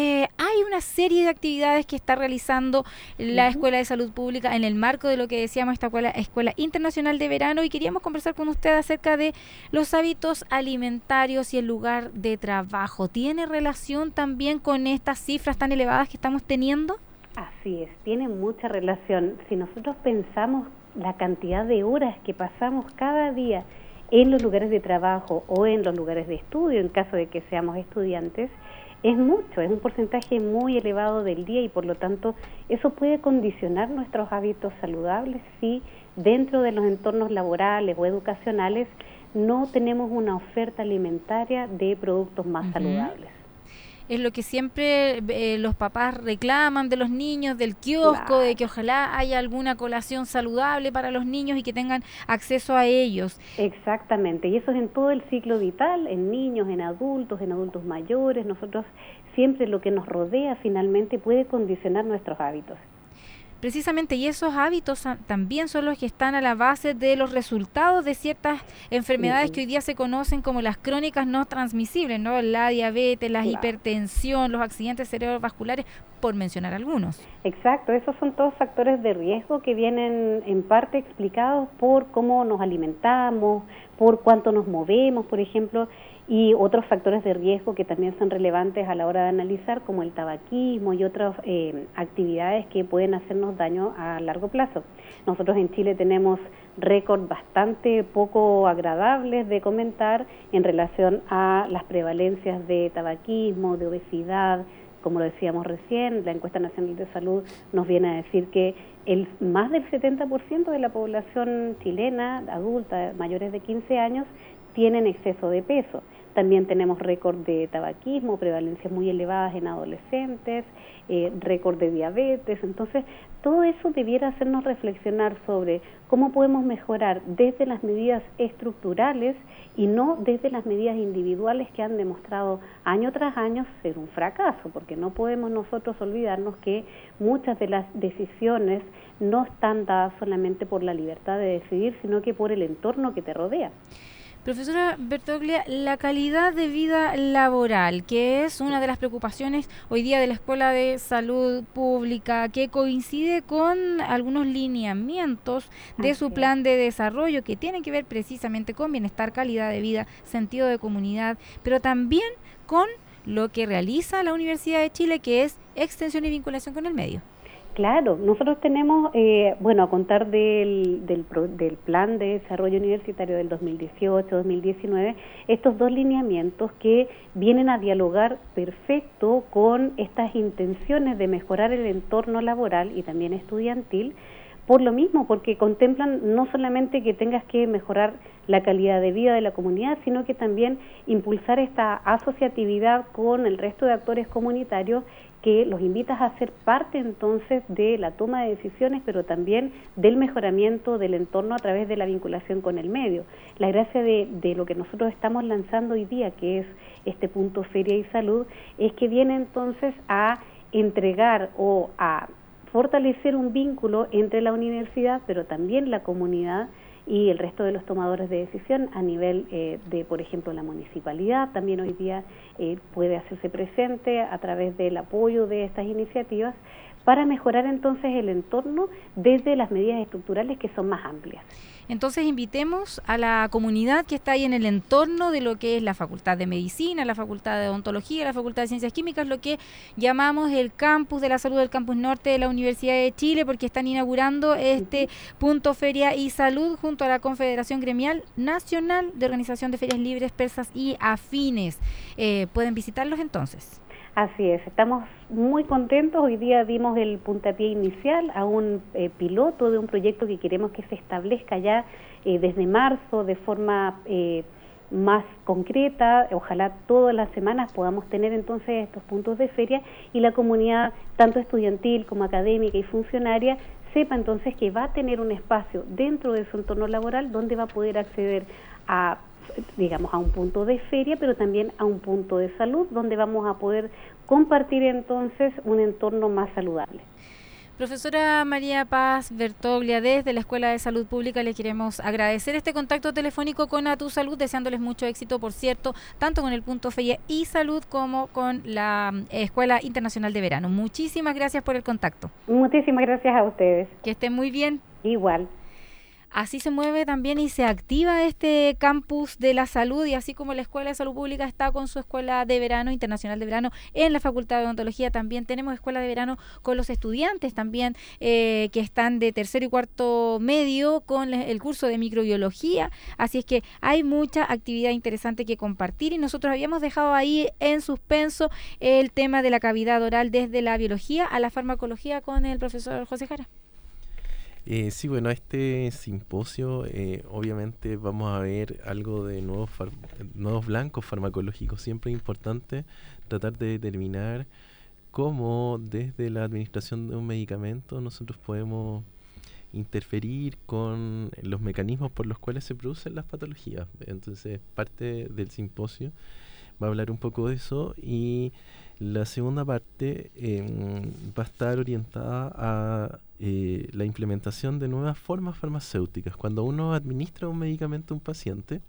hay una serie de actividades que está realizando la uh-huh. Escuela de Salud Pública en el marco de lo que decíamos, esta escuela, Escuela Internacional de Verano, y queríamos conversar con usted acerca de los hábitos alimentarios y el lugar de trabajo. ¿Tiene relación también con estas cifras tan elevadas que estamos teniendo? Así es, tiene mucha relación. Si nosotros pensamos la cantidad de horas que pasamos cada día en los lugares de trabajo o en los lugares de estudio, en caso de que seamos estudiantes, es mucho, es un porcentaje muy elevado del día y por lo tanto eso puede condicionar nuestros hábitos saludables si dentro de los entornos laborales o educacionales no tenemos una oferta alimentaria de productos más uh-huh. saludables. Es lo que siempre eh, los papás reclaman de los niños, del kiosco, claro. de que ojalá haya alguna colación saludable para los niños y que tengan acceso a ellos. Exactamente, y eso es en todo el ciclo vital, en niños, en adultos, en adultos mayores. Nosotros siempre lo que nos rodea finalmente puede condicionar nuestros hábitos. Precisamente, y esos hábitos también son los que están a la base de los resultados de ciertas enfermedades sí. que hoy día se conocen como las crónicas no transmisibles, ¿no? La diabetes, la claro. hipertensión, los accidentes cerebrovasculares, por mencionar algunos. Exacto, esos son todos factores de riesgo que vienen en parte explicados por cómo nos alimentamos, por cuánto nos movemos, por ejemplo, y otros factores de riesgo que también son relevantes a la hora de analizar, como el tabaquismo y otras eh, actividades que pueden hacernos daño a largo plazo. Nosotros en Chile tenemos récords bastante poco agradables de comentar en relación a las prevalencias de tabaquismo, de obesidad. Como lo decíamos recién, la Encuesta Nacional de Salud nos viene a decir que el más del setenta por ciento de la población chilena, adulta, mayores de quince años, tienen exceso de peso. También tenemos récord de tabaquismo, prevalencias muy elevadas en adolescentes, eh, récord de diabetes. Entonces, todo eso debiera hacernos reflexionar sobre cómo podemos mejorar desde las medidas estructurales y no desde las medidas individuales que han demostrado año tras año ser un fracaso, porque no podemos nosotros olvidarnos que muchas de las decisiones no están dadas solamente por la libertad de decidir, sino que por el entorno que te rodea. Profesora Bertoglia, la calidad de vida laboral, que es una de las preocupaciones hoy día de la Escuela de Salud Pública, que coincide con algunos lineamientos de su plan de desarrollo que tienen que ver precisamente con bienestar, calidad de vida, sentido de comunidad, pero también con lo que realiza la Universidad de Chile, que es extensión y vinculación con el medio. Claro, nosotros tenemos, eh, bueno, a contar del, del, del Plan de Desarrollo Universitario del dos mil dieciocho dos mil diecinueve, estos dos lineamientos que vienen a dialogar perfecto con estas intenciones de mejorar el entorno laboral y también estudiantil, por lo mismo, porque contemplan no solamente que tengas que mejorar la calidad de vida de la comunidad, sino que también impulsar esta asociatividad con el resto de actores comunitarios que los invitas a ser parte entonces de la toma de decisiones, pero también del mejoramiento del entorno a través de la vinculación con el medio. La gracia de, de lo que nosotros estamos lanzando hoy día, que es este punto Feria y Salud, es que viene entonces a entregar o a fortalecer un vínculo entre la universidad, pero también la comunidad y el resto de los tomadores de decisión a nivel eh, de, por ejemplo, la municipalidad. También hoy día eh, puede hacerse presente a través del apoyo de estas iniciativas para mejorar entonces el entorno desde las medidas estructurales que son más amplias. Entonces invitemos a la comunidad que está ahí en el entorno de lo que es la Facultad de Medicina, la Facultad de Odontología, la Facultad de Ciencias Químicas, lo que llamamos el Campus de la Salud del Campus Norte de la Universidad de Chile, porque están inaugurando este punto Feria y Salud junto a la Confederación Gremial Nacional de Organización de Ferias Libres, Persas y Afines. Eh, ¿Pueden visitarlos entonces? Así es, estamos muy contentos. Hoy día dimos el puntapié inicial a un eh, piloto de un proyecto que queremos que se establezca ya eh, desde marzo de forma eh, más concreta. Ojalá todas las semanas podamos tener entonces estos puntos de feria y la comunidad, tanto estudiantil como académica y funcionaria, sepa entonces que va a tener un espacio dentro de su entorno laboral donde va a poder acceder a digamos, a un punto de feria, pero también a un punto de salud, donde vamos a poder compartir entonces un entorno más saludable. Profesora María Paz Bertoglia, desde la Escuela de Salud Pública le queremos agradecer este contacto telefónico con A Tu Salud, deseándoles mucho éxito, por cierto, tanto con el punto F E I E y Salud como con la Escuela Internacional de Verano. Muchísimas gracias por el contacto. Muchísimas gracias a ustedes. Que estén muy bien. Igual. Así se mueve también y se activa este campus de la salud, y así como la Escuela de Salud Pública está con su Escuela de Verano, Internacional de Verano, en la Facultad de Odontología también tenemos Escuela de Verano con los estudiantes también eh, que están de tercero y cuarto medio con el curso de microbiología, así es que hay mucha actividad interesante que compartir, y nosotros habíamos dejado ahí en suspenso el tema de la cavidad oral desde la biología a la farmacología con el profesor José Jara. Eh, sí, bueno, este simposio eh, obviamente vamos a ver algo de nuevos, far- nuevos blancos farmacológicos. Siempre es importante tratar de determinar cómo desde la administración de un medicamento nosotros podemos interferir con los mecanismos por los cuales se producen las patologías. Entonces, parte del simposio va a hablar un poco de eso, y la segunda parte eh, va a estar orientada a eh, la implementación de nuevas formas farmacéuticas. Cuando uno administra un medicamento a un paciente,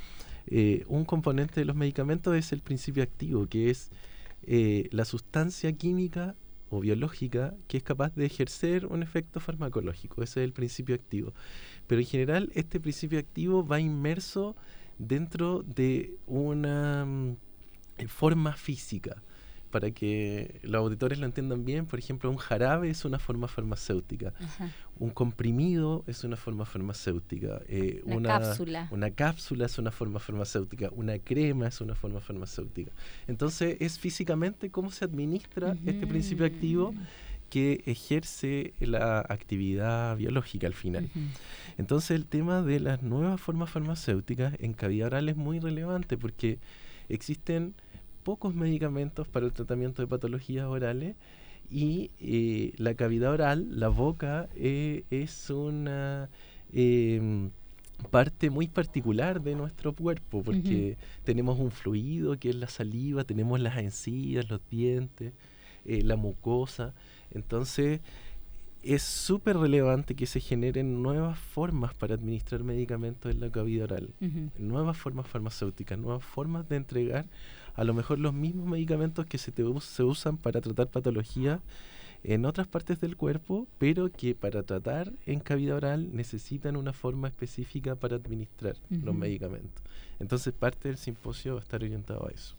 eh, un componente de los medicamentos es el principio activo, que es eh, la sustancia química o biológica que es capaz de ejercer un efecto farmacológico. Ese es el principio activo. Pero en general este principio activo va inmerso dentro de una mm, forma física. Para que los auditores lo entiendan bien, por ejemplo, un jarabe es una forma farmacéutica. Ajá. Un comprimido es una forma farmacéutica. Eh, una, una cápsula. Una cápsula es una forma farmacéutica. Una crema es una forma farmacéutica. Entonces, es físicamente cómo se administra uh-huh. este principio activo que ejerce la actividad biológica al final. Uh-huh. Entonces, el tema de las nuevas formas farmacéuticas en cavidad oral es muy relevante, porque existen pocos medicamentos para el tratamiento de patologías orales, y eh, la cavidad oral, la boca, eh, es una eh, parte muy particular de nuestro cuerpo, porque uh-huh. tenemos un fluido que es la saliva, tenemos las encías, los dientes, eh, la mucosa. Entonces es súper relevante que se generen nuevas formas para administrar medicamentos en la cavidad oral, uh-huh. nuevas formas farmacéuticas, nuevas formas de entregar a lo mejor los mismos medicamentos que se, te us- se usan para tratar patologías en otras partes del cuerpo, pero que para tratar en cavidad oral necesitan una forma específica para administrar uh-huh. los medicamentos. Entonces parte del simposio va a estar orientado a eso.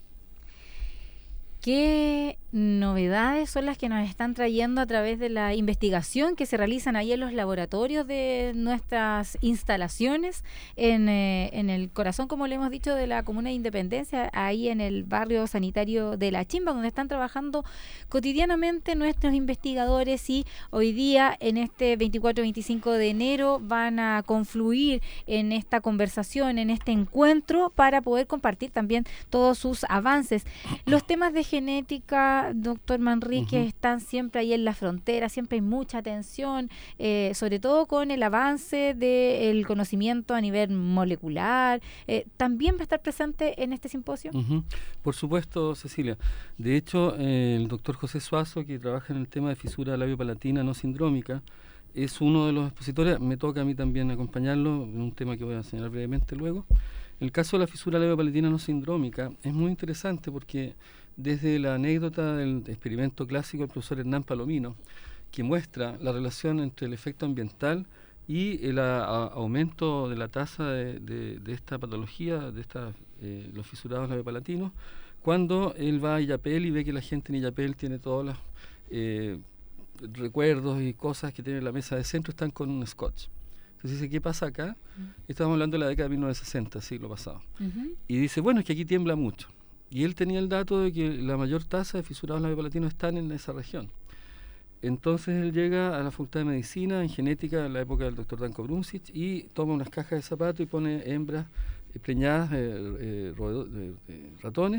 ¿Qué novedades son las que nos están trayendo a través de la investigación que se realizan ahí en los laboratorios de nuestras instalaciones en, eh, en el corazón, como le hemos dicho, de la Comuna de Independencia, ahí en el barrio sanitario de La Chimba, donde están trabajando cotidianamente nuestros investigadores, y hoy día, en este veinticuatro y veinticinco de enero, van a confluir en esta conversación, en este encuentro, para poder compartir también todos sus avances. Los temas de genética, doctor Manrique, uh-huh. están siempre ahí en la frontera, siempre hay mucha atención, eh, sobre todo con el avance del conocimiento a nivel molecular. Eh, ¿También va a estar presente en este simposio? Uh-huh. Por supuesto, Cecilia. De hecho, eh, el doctor José Suazo, que trabaja en el tema de fisura labiopalatina no sindrómica, es uno de los expositores. Me toca a mí también acompañarlo en un tema que voy a enseñar brevemente luego. El caso de la fisura labiopalatina no sindrómica es muy interesante, porque desde la anécdota del experimento clásico del profesor Hernán Palomino, que muestra la relación entre el efecto ambiental y el a, a, aumento de la tasa de, de, de esta patología, de esta, eh, los fisurados labiopalatinos, cuando él va a Illapel y ve que la gente en Illapel tiene todos los eh, recuerdos y cosas que tiene en la mesa de centro, están con un scotch. Entonces dice, ¿qué pasa acá? Uh-huh. Estamos hablando de la década de mil novecientos sesenta, siglo pasado. Uh-huh. Y dice, bueno, es que aquí tiembla mucho. Y él tenía el dato de que la mayor tasa de fisurados labiopalatinos están en esa región. Entonces él llega a la Facultad de Medicina, en genética, en la época del doctor Danko Brunzic, y toma unas cajas de zapatos y pone hembras eh, preñadas de eh, eh, roedor, eh, eh, ratones,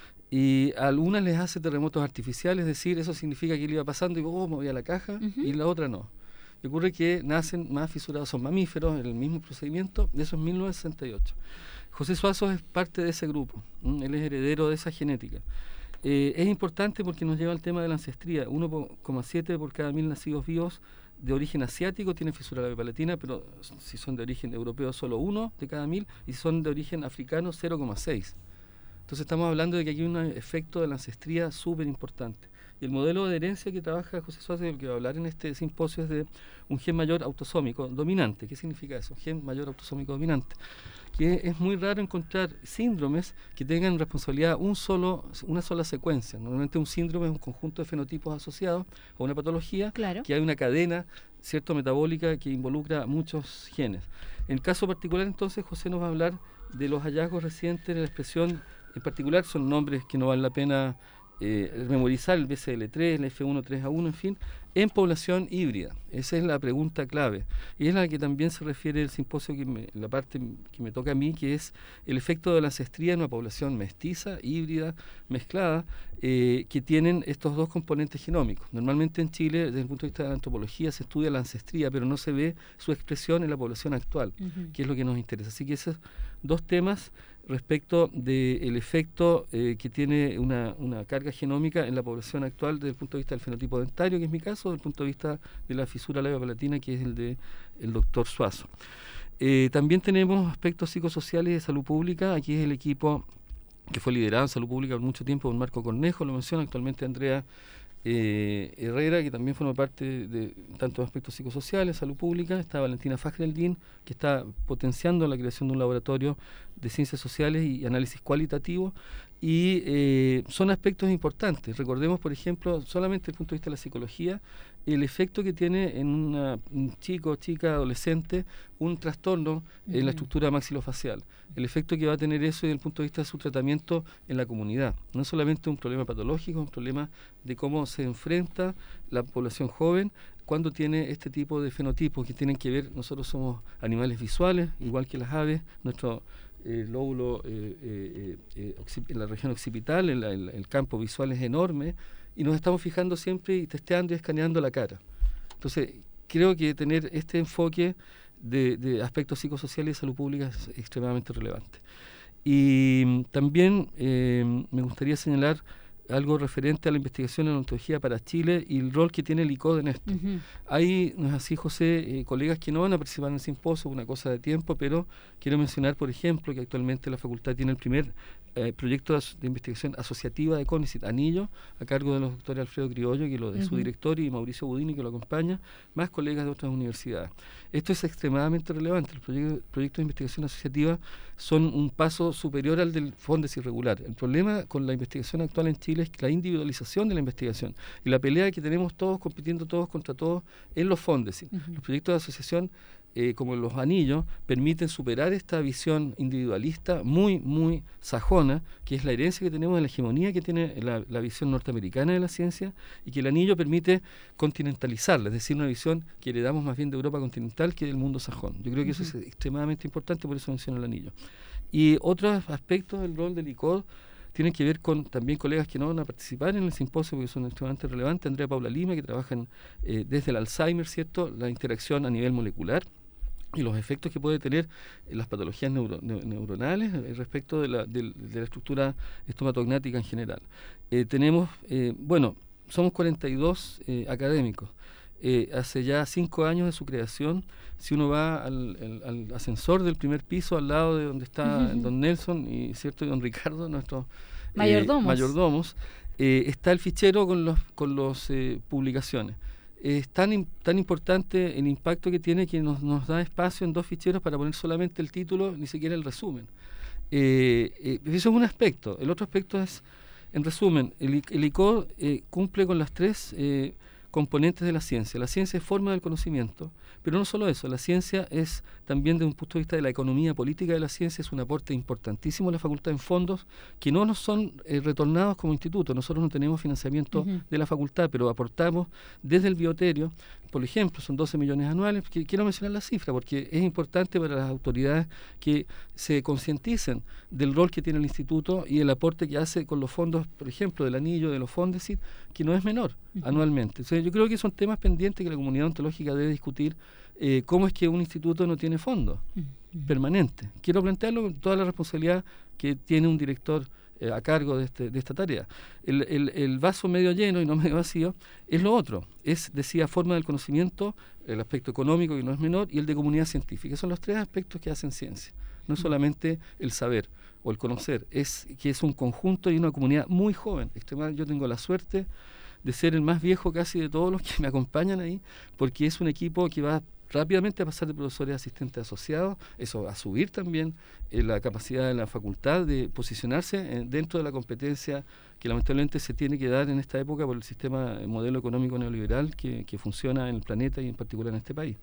y a algunas les hace terremotos artificiales, es decir, eso significa que él iba pasando y oh, movía la caja, uh-huh. y la otra no. Y ocurre que nacen más fisurados, son mamíferos, en el mismo procedimiento, de eso es mil novecientos sesenta y ocho. José Suazo es parte de ese grupo, ¿m? Él es heredero de esa genética. eh, es importante porque nos lleva al tema de la ancestría. uno coma siete por cada mil nacidos vivos de origen asiático tiene fisura labiopalatina, pero si son de origen europeo solo uno de cada mil, y si son de origen africano cero coma seis. Entonces estamos hablando de que aquí hay un efecto de la ancestría súper importante. Y el modelo de herencia que trabaja José Suazo, del que va a hablar en este simposio, es de un gen mayor autosómico dominante. ¿Qué significa eso? Gen mayor autosómico dominante. Que es muy raro encontrar síndromes que tengan responsabilidad un solo, una sola secuencia. Normalmente un síndrome es un conjunto de fenotipos asociados a una patología, claro, que hay una cadena cierto metabólica que involucra muchos genes. En el caso particular, entonces, José nos va a hablar de los hallazgos recientes en la expresión. En particular son nombres que no vale la pena eh, memorizar, el B C L tres, el F uno tres A uno, en fin, en población híbrida. Esa es la pregunta clave. Y es la que también se refiere el simposio, que me, la parte que me toca a mí, que es el efecto de la ancestría en una población mestiza, híbrida, mezclada, eh, que tienen estos dos componentes genómicos. Normalmente en Chile, desde el punto de vista de la antropología, se estudia la ancestría, pero no se ve su expresión en la población actual, uh-huh. que es lo que nos interesa. Así que esos dos temas respecto del efecto eh, que tiene una, una carga genómica en la población actual desde el punto de vista del fenotipo dentario, que es mi caso, desde el punto de vista de la fisura labiopalatina, que es el de el doctor Suazo. Eh, también tenemos aspectos psicosociales de salud pública. Aquí es el equipo que fue liderado en salud pública por mucho tiempo por Marco Cornejo, lo menciona actualmente Andrea Eh, Herrera, que también forma parte de, de tantos aspectos psicosociales, salud pública. Está Valentina Fajreldín, que está potenciando la creación de un laboratorio de ciencias sociales y análisis cualitativo, y eh, son aspectos importantes. Recordemos, por ejemplo, solamente desde el punto de vista de la psicología, el efecto que tiene en una, un chico, chica, adolescente, un trastorno uh-huh. en la estructura maxilofacial. El efecto que va a tener eso desde el punto de vista de su tratamiento en la comunidad. No es solamente un problema patológico, es un problema de cómo se enfrenta la población joven cuando tiene este tipo de fenotipos que tienen que ver. Nosotros somos animales visuales, igual que las aves. Nuestro eh, lóbulo eh, eh, eh, en la región occipital, en la, en el campo visual es enorme, y nos estamos fijando siempre y testeando y escaneando la cara. Entonces, creo que tener este enfoque de, de aspectos psicosociales y salud pública es extremadamente relevante. Y también eh, me gustaría señalar algo referente a la investigación en odontología para Chile y el rol que tiene el I C O D en esto. Uh-huh. Hay, no es así, José, eh, colegas que no van a participar en el simposio, una cosa de tiempo, pero quiero mencionar, por ejemplo, que actualmente la facultad tiene el primer eh, proyecto de investigación asociativa de CONICET, Anillo, a cargo de los doctores Alfredo Criollo, que lo de uh-huh. su director, y Mauricio Budini, que lo acompaña, más colegas de otras universidades. Esto es extremadamente relevante. Los proyectos, proyectos de investigación asociativa son un paso superior al del Fondes irregular. El problema con la investigación actual en Chile es la individualización de la investigación y la pelea que tenemos todos compitiendo todos contra todos en los fondos. Uh-huh. Los proyectos de asociación, eh, como los anillos, permiten superar esta visión individualista muy, muy sajona, que es la herencia que tenemos de la hegemonía que tiene la, la visión norteamericana de la ciencia, y que el anillo permite continentalizarla, es decir, una visión que heredamos más bien de Europa continental que del mundo sajón. Yo creo que uh-huh. eso es extremadamente importante, por eso menciono el anillo. Y otros aspectos del rol del I C O D tienen que ver con también colegas que no van a participar en el simposio porque son extremadamente relevantes. Andrea Paula Lima, que trabaja en, eh, desde el Alzheimer, ¿cierto?, la interacción a nivel molecular y los efectos que puede tener en las patologías neuro, ne, neuronales eh, respecto de la, de, de la estructura estomatognática en general. Eh, tenemos, eh, bueno, somos cuarenta y dos eh, académicos. Eh, hace ya cinco años de su creación. Si uno va al, al, al ascensor del primer piso, al lado de donde está uh-huh. don Nelson y cierto y don Ricardo, nuestros eh, mayordomos, mayordomos eh, está el fichero con los con los eh, publicaciones. Eh, es tan, tan importante el impacto que tiene que nos, nos da espacio en dos ficheros para poner solamente el título, ni siquiera el resumen. Eh, eh, eso es un aspecto. El otro aspecto es, en resumen, el, el I C O D eh, cumple con las tres eh, componentes de la ciencia. La ciencia es forma del conocimiento, pero no solo eso, la ciencia es también desde un punto de vista de la economía política de la ciencia, es un aporte importantísimo a la facultad en fondos que no nos son eh, retornados como instituto. Nosotros no tenemos financiamiento uh-huh. de la facultad, pero aportamos desde el bioterio, por ejemplo, son doce millones anuales. Que, quiero mencionar la cifra porque es importante para las autoridades que se concienticen del rol que tiene el instituto y el aporte que hace con los fondos, por ejemplo, del anillo, de los Fondesit, que no es menor uh-huh. anualmente. Entonces, yo creo que son temas pendientes que la comunidad ontológica debe discutir. Eh, cómo es que un instituto no tiene fondos uh-huh. permanentes. Quiero plantearlo con toda la responsabilidad que tiene un director eh, a cargo de, este, de esta tarea. El, el, el vaso medio lleno y no medio vacío es lo otro, es, decía, forma del conocimiento, el aspecto económico, que no es menor, y el de comunidad científica. Son los tres aspectos que hacen ciencia, no solamente el saber o el conocer, es que es un conjunto y una comunidad muy joven. Yo tengo la suerte de ser el más viejo casi de todos los que me acompañan ahí, porque es un equipo que va rápidamente a pasar de profesores a asistentes asociados, eso a subir también eh, la capacidad de la facultad de posicionarse eh, dentro de la competencia que lamentablemente se tiene que dar en esta época por el sistema, el modelo económico neoliberal que, que funciona en el planeta y en particular en este país.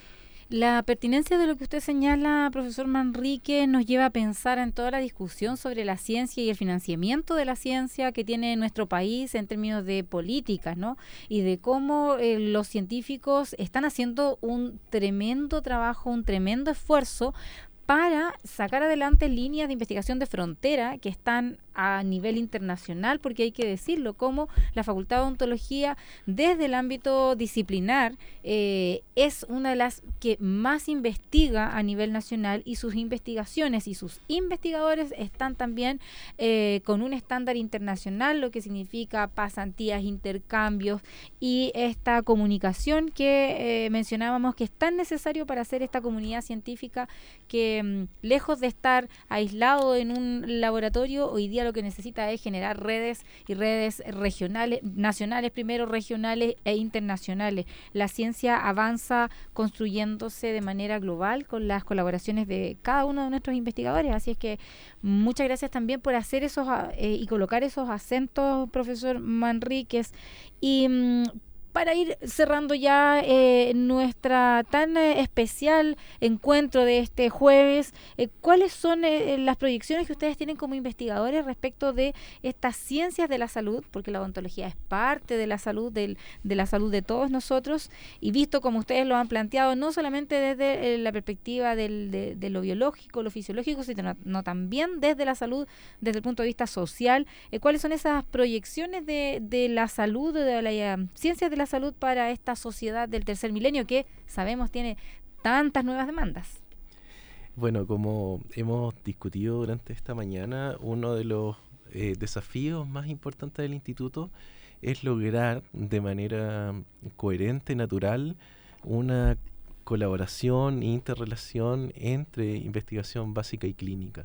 La pertinencia de lo que usted señala, profesor Manrique, nos lleva a pensar en toda la discusión sobre la ciencia y el financiamiento de la ciencia que tiene nuestro país en términos de políticas, ¿no? Y de cómo eh, los científicos están haciendo un tremendo trabajo, un tremendo esfuerzo para sacar adelante líneas de investigación de frontera que están a nivel internacional, porque hay que decirlo, como la Facultad de Odontología desde el ámbito disciplinar eh, es una de las que más investiga a nivel nacional, y sus investigaciones y sus investigadores están también eh, con un estándar internacional, lo que significa pasantías, intercambios y esta comunicación que eh, mencionábamos que es tan necesario para hacer esta comunidad científica que mm, lejos de estar aislado en un laboratorio, hoy día lo que necesita es generar redes y redes regionales, nacionales primero, regionales e internacionales. La ciencia avanza construyéndose de manera global con las colaboraciones de cada uno de nuestros investigadores, así es que muchas gracias también por hacer esos eh, y colocar esos acentos, profesor Manríquez. Y mmm, para ir cerrando ya eh, nuestra tan eh, especial encuentro de este jueves, eh, ¿cuáles son eh, las proyecciones que ustedes tienen como investigadores respecto de estas ciencias de la salud? Porque la odontología es parte de la salud, del, de la salud de todos nosotros, y visto como ustedes lo han planteado, no solamente desde eh, la perspectiva del, de, de lo biológico, lo fisiológico, sino no, también desde la salud, desde el punto de vista social. Eh, ¿Cuáles son esas proyecciones de, de la salud, de la uh, ciencias de la salud para esta sociedad del tercer milenio que sabemos tiene tantas nuevas demandas? Bueno, como hemos discutido durante esta mañana, uno de los eh, desafíos más importantes del instituto es lograr de manera coherente, natural, una colaboración e interrelación entre investigación básica y clínica.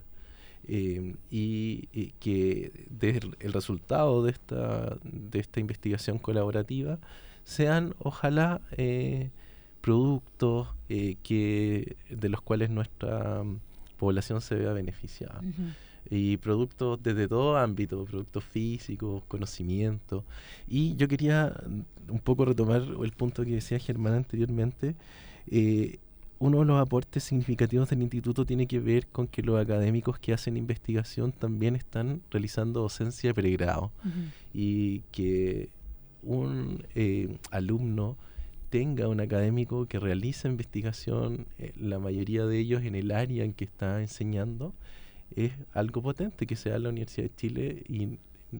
Eh, y, y que desde el resultado de esta, de esta investigación colaborativa sean, ojalá, eh, productos eh, que de los cuales nuestra um, población se vea beneficiada. Uh-huh. Y productos desde todo ámbito, productos físicos, conocimiento. Y yo quería un poco retomar el punto que decía Germán anteriormente. Eh, uno de los aportes significativos del instituto tiene que ver con que los académicos que hacen investigación también están realizando docencia de pregrado. Uh-huh. Y que un eh, alumno tenga un académico que realiza investigación, eh, la mayoría de ellos en el área en que está enseñando, es algo potente, que sea la Universidad de Chile y,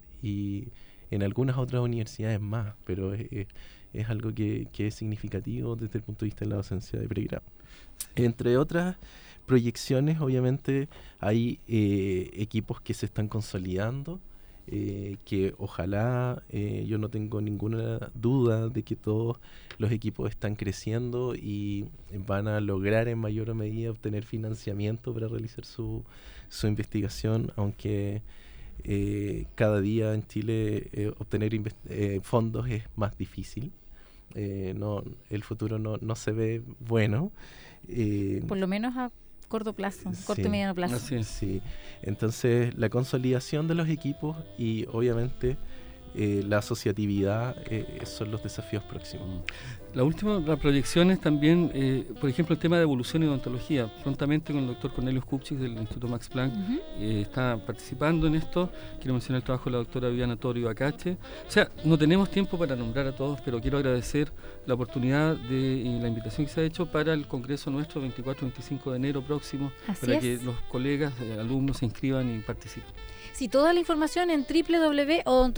y en algunas otras universidades más, pero es, es, es algo que, que es significativo desde el punto de vista de la docencia de pregrado. Entre otras proyecciones, obviamente, hay eh, equipos que se están consolidando, Eh, que ojalá, eh, yo no tengo ninguna duda de que todos los equipos están creciendo y van a lograr en mayor medida obtener financiamiento para realizar su, su investigación, aunque eh, cada día en Chile eh, obtener invest- eh, fondos es más difícil. Eh, no, el futuro no, no se ve bueno. Eh, Por lo menos a corto plazo, corto sí, y mediano plazo. Sí, sí. Entonces, la consolidación de los equipos y obviamente eh, la asociatividad eh, son los desafíos próximos. La última, las proyecciones también, eh, por ejemplo, el tema de evolución y odontología. Prontamente con el doctor Cornelius Kupchik del Instituto Max Planck uh-huh. eh, está participando en esto. Quiero mencionar el trabajo de la doctora Viviana Torio Acache. O sea, no tenemos tiempo para nombrar a todos, pero quiero agradecer la oportunidad de, y la invitación que se ha hecho para el congreso nuestro veinticuatro y veinticinco de enero próximo, Así para es. que los colegas, eh, alumnos se inscriban y participen. Sí, toda la información en doble u doble u doble u punto odontología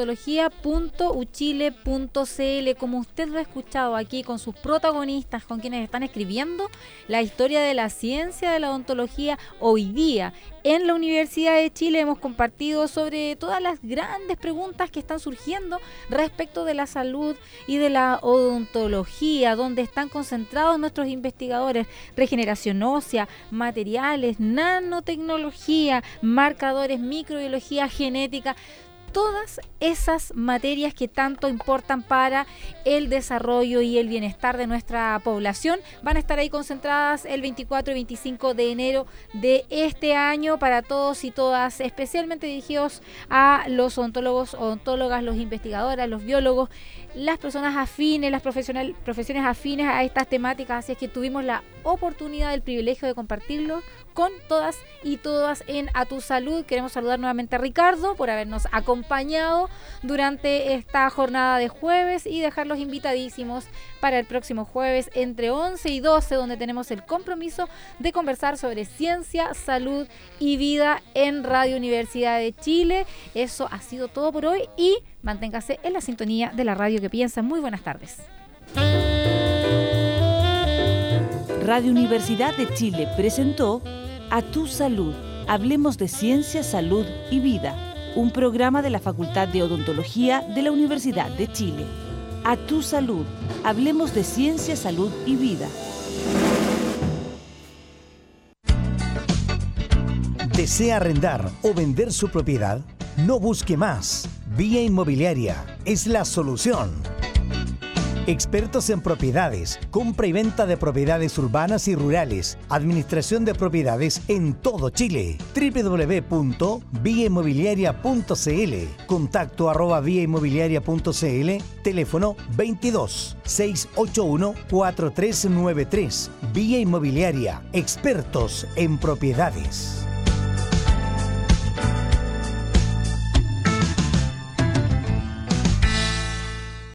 historia punto u chile punto c l. Como usted lo ha escuchado aquí con sus protagonistas, con quienes están escribiendo la historia de la ciencia de la odontología hoy día. En la Universidad de Chile hemos compartido sobre todas las grandes preguntas que están surgiendo respecto de la salud y de la odontología, donde están concentrados nuestros investigadores: regeneración ósea, materiales, nanotecnología, marcadores, microbiología, genética. Todas esas materias que tanto importan para el desarrollo y el bienestar de nuestra población van a estar ahí concentradas el veinticuatro y veinticinco de enero de este año para todos y todas, especialmente dirigidos a los odontólogos, odontólogas, los investigadores, los biólogos, las personas afines, las profesional, profesiones afines a estas temáticas. Así es que tuvimos la oportunidad, el privilegio de compartirlo con todas y todas en A Tu Salud. Queremos saludar nuevamente a Ricardo por habernos acompañado durante esta jornada de jueves y dejarlos invitadísimos para el próximo jueves entre once y doce, donde tenemos el compromiso de conversar sobre ciencia, salud y vida en Radio Universidad de Chile. Eso ha sido todo por hoy y manténgase en la sintonía de la radio que piensa. Muy buenas tardes. Radio Universidad de Chile presentó A Tu Salud. Hablemos de ciencia, salud y vida. Un programa de la Facultad de Odontología de la Universidad de Chile. A Tu Salud. Hablemos de ciencia, salud y vida. ¿Desea arrendar o vender su propiedad? No busque más. Vía Inmobiliaria es la solución. Expertos en propiedades, compra y venta de propiedades urbanas y rurales, administración de propiedades en todo Chile. doble u doble u doble u punto vía inmobiliaria punto c l. Contacto arroba vía inmobiliaria punto c l. Teléfono veintidós, seiscientos ochenta y uno, cuarenta y tres noventa y tres. Vía Inmobiliaria, expertos en propiedades.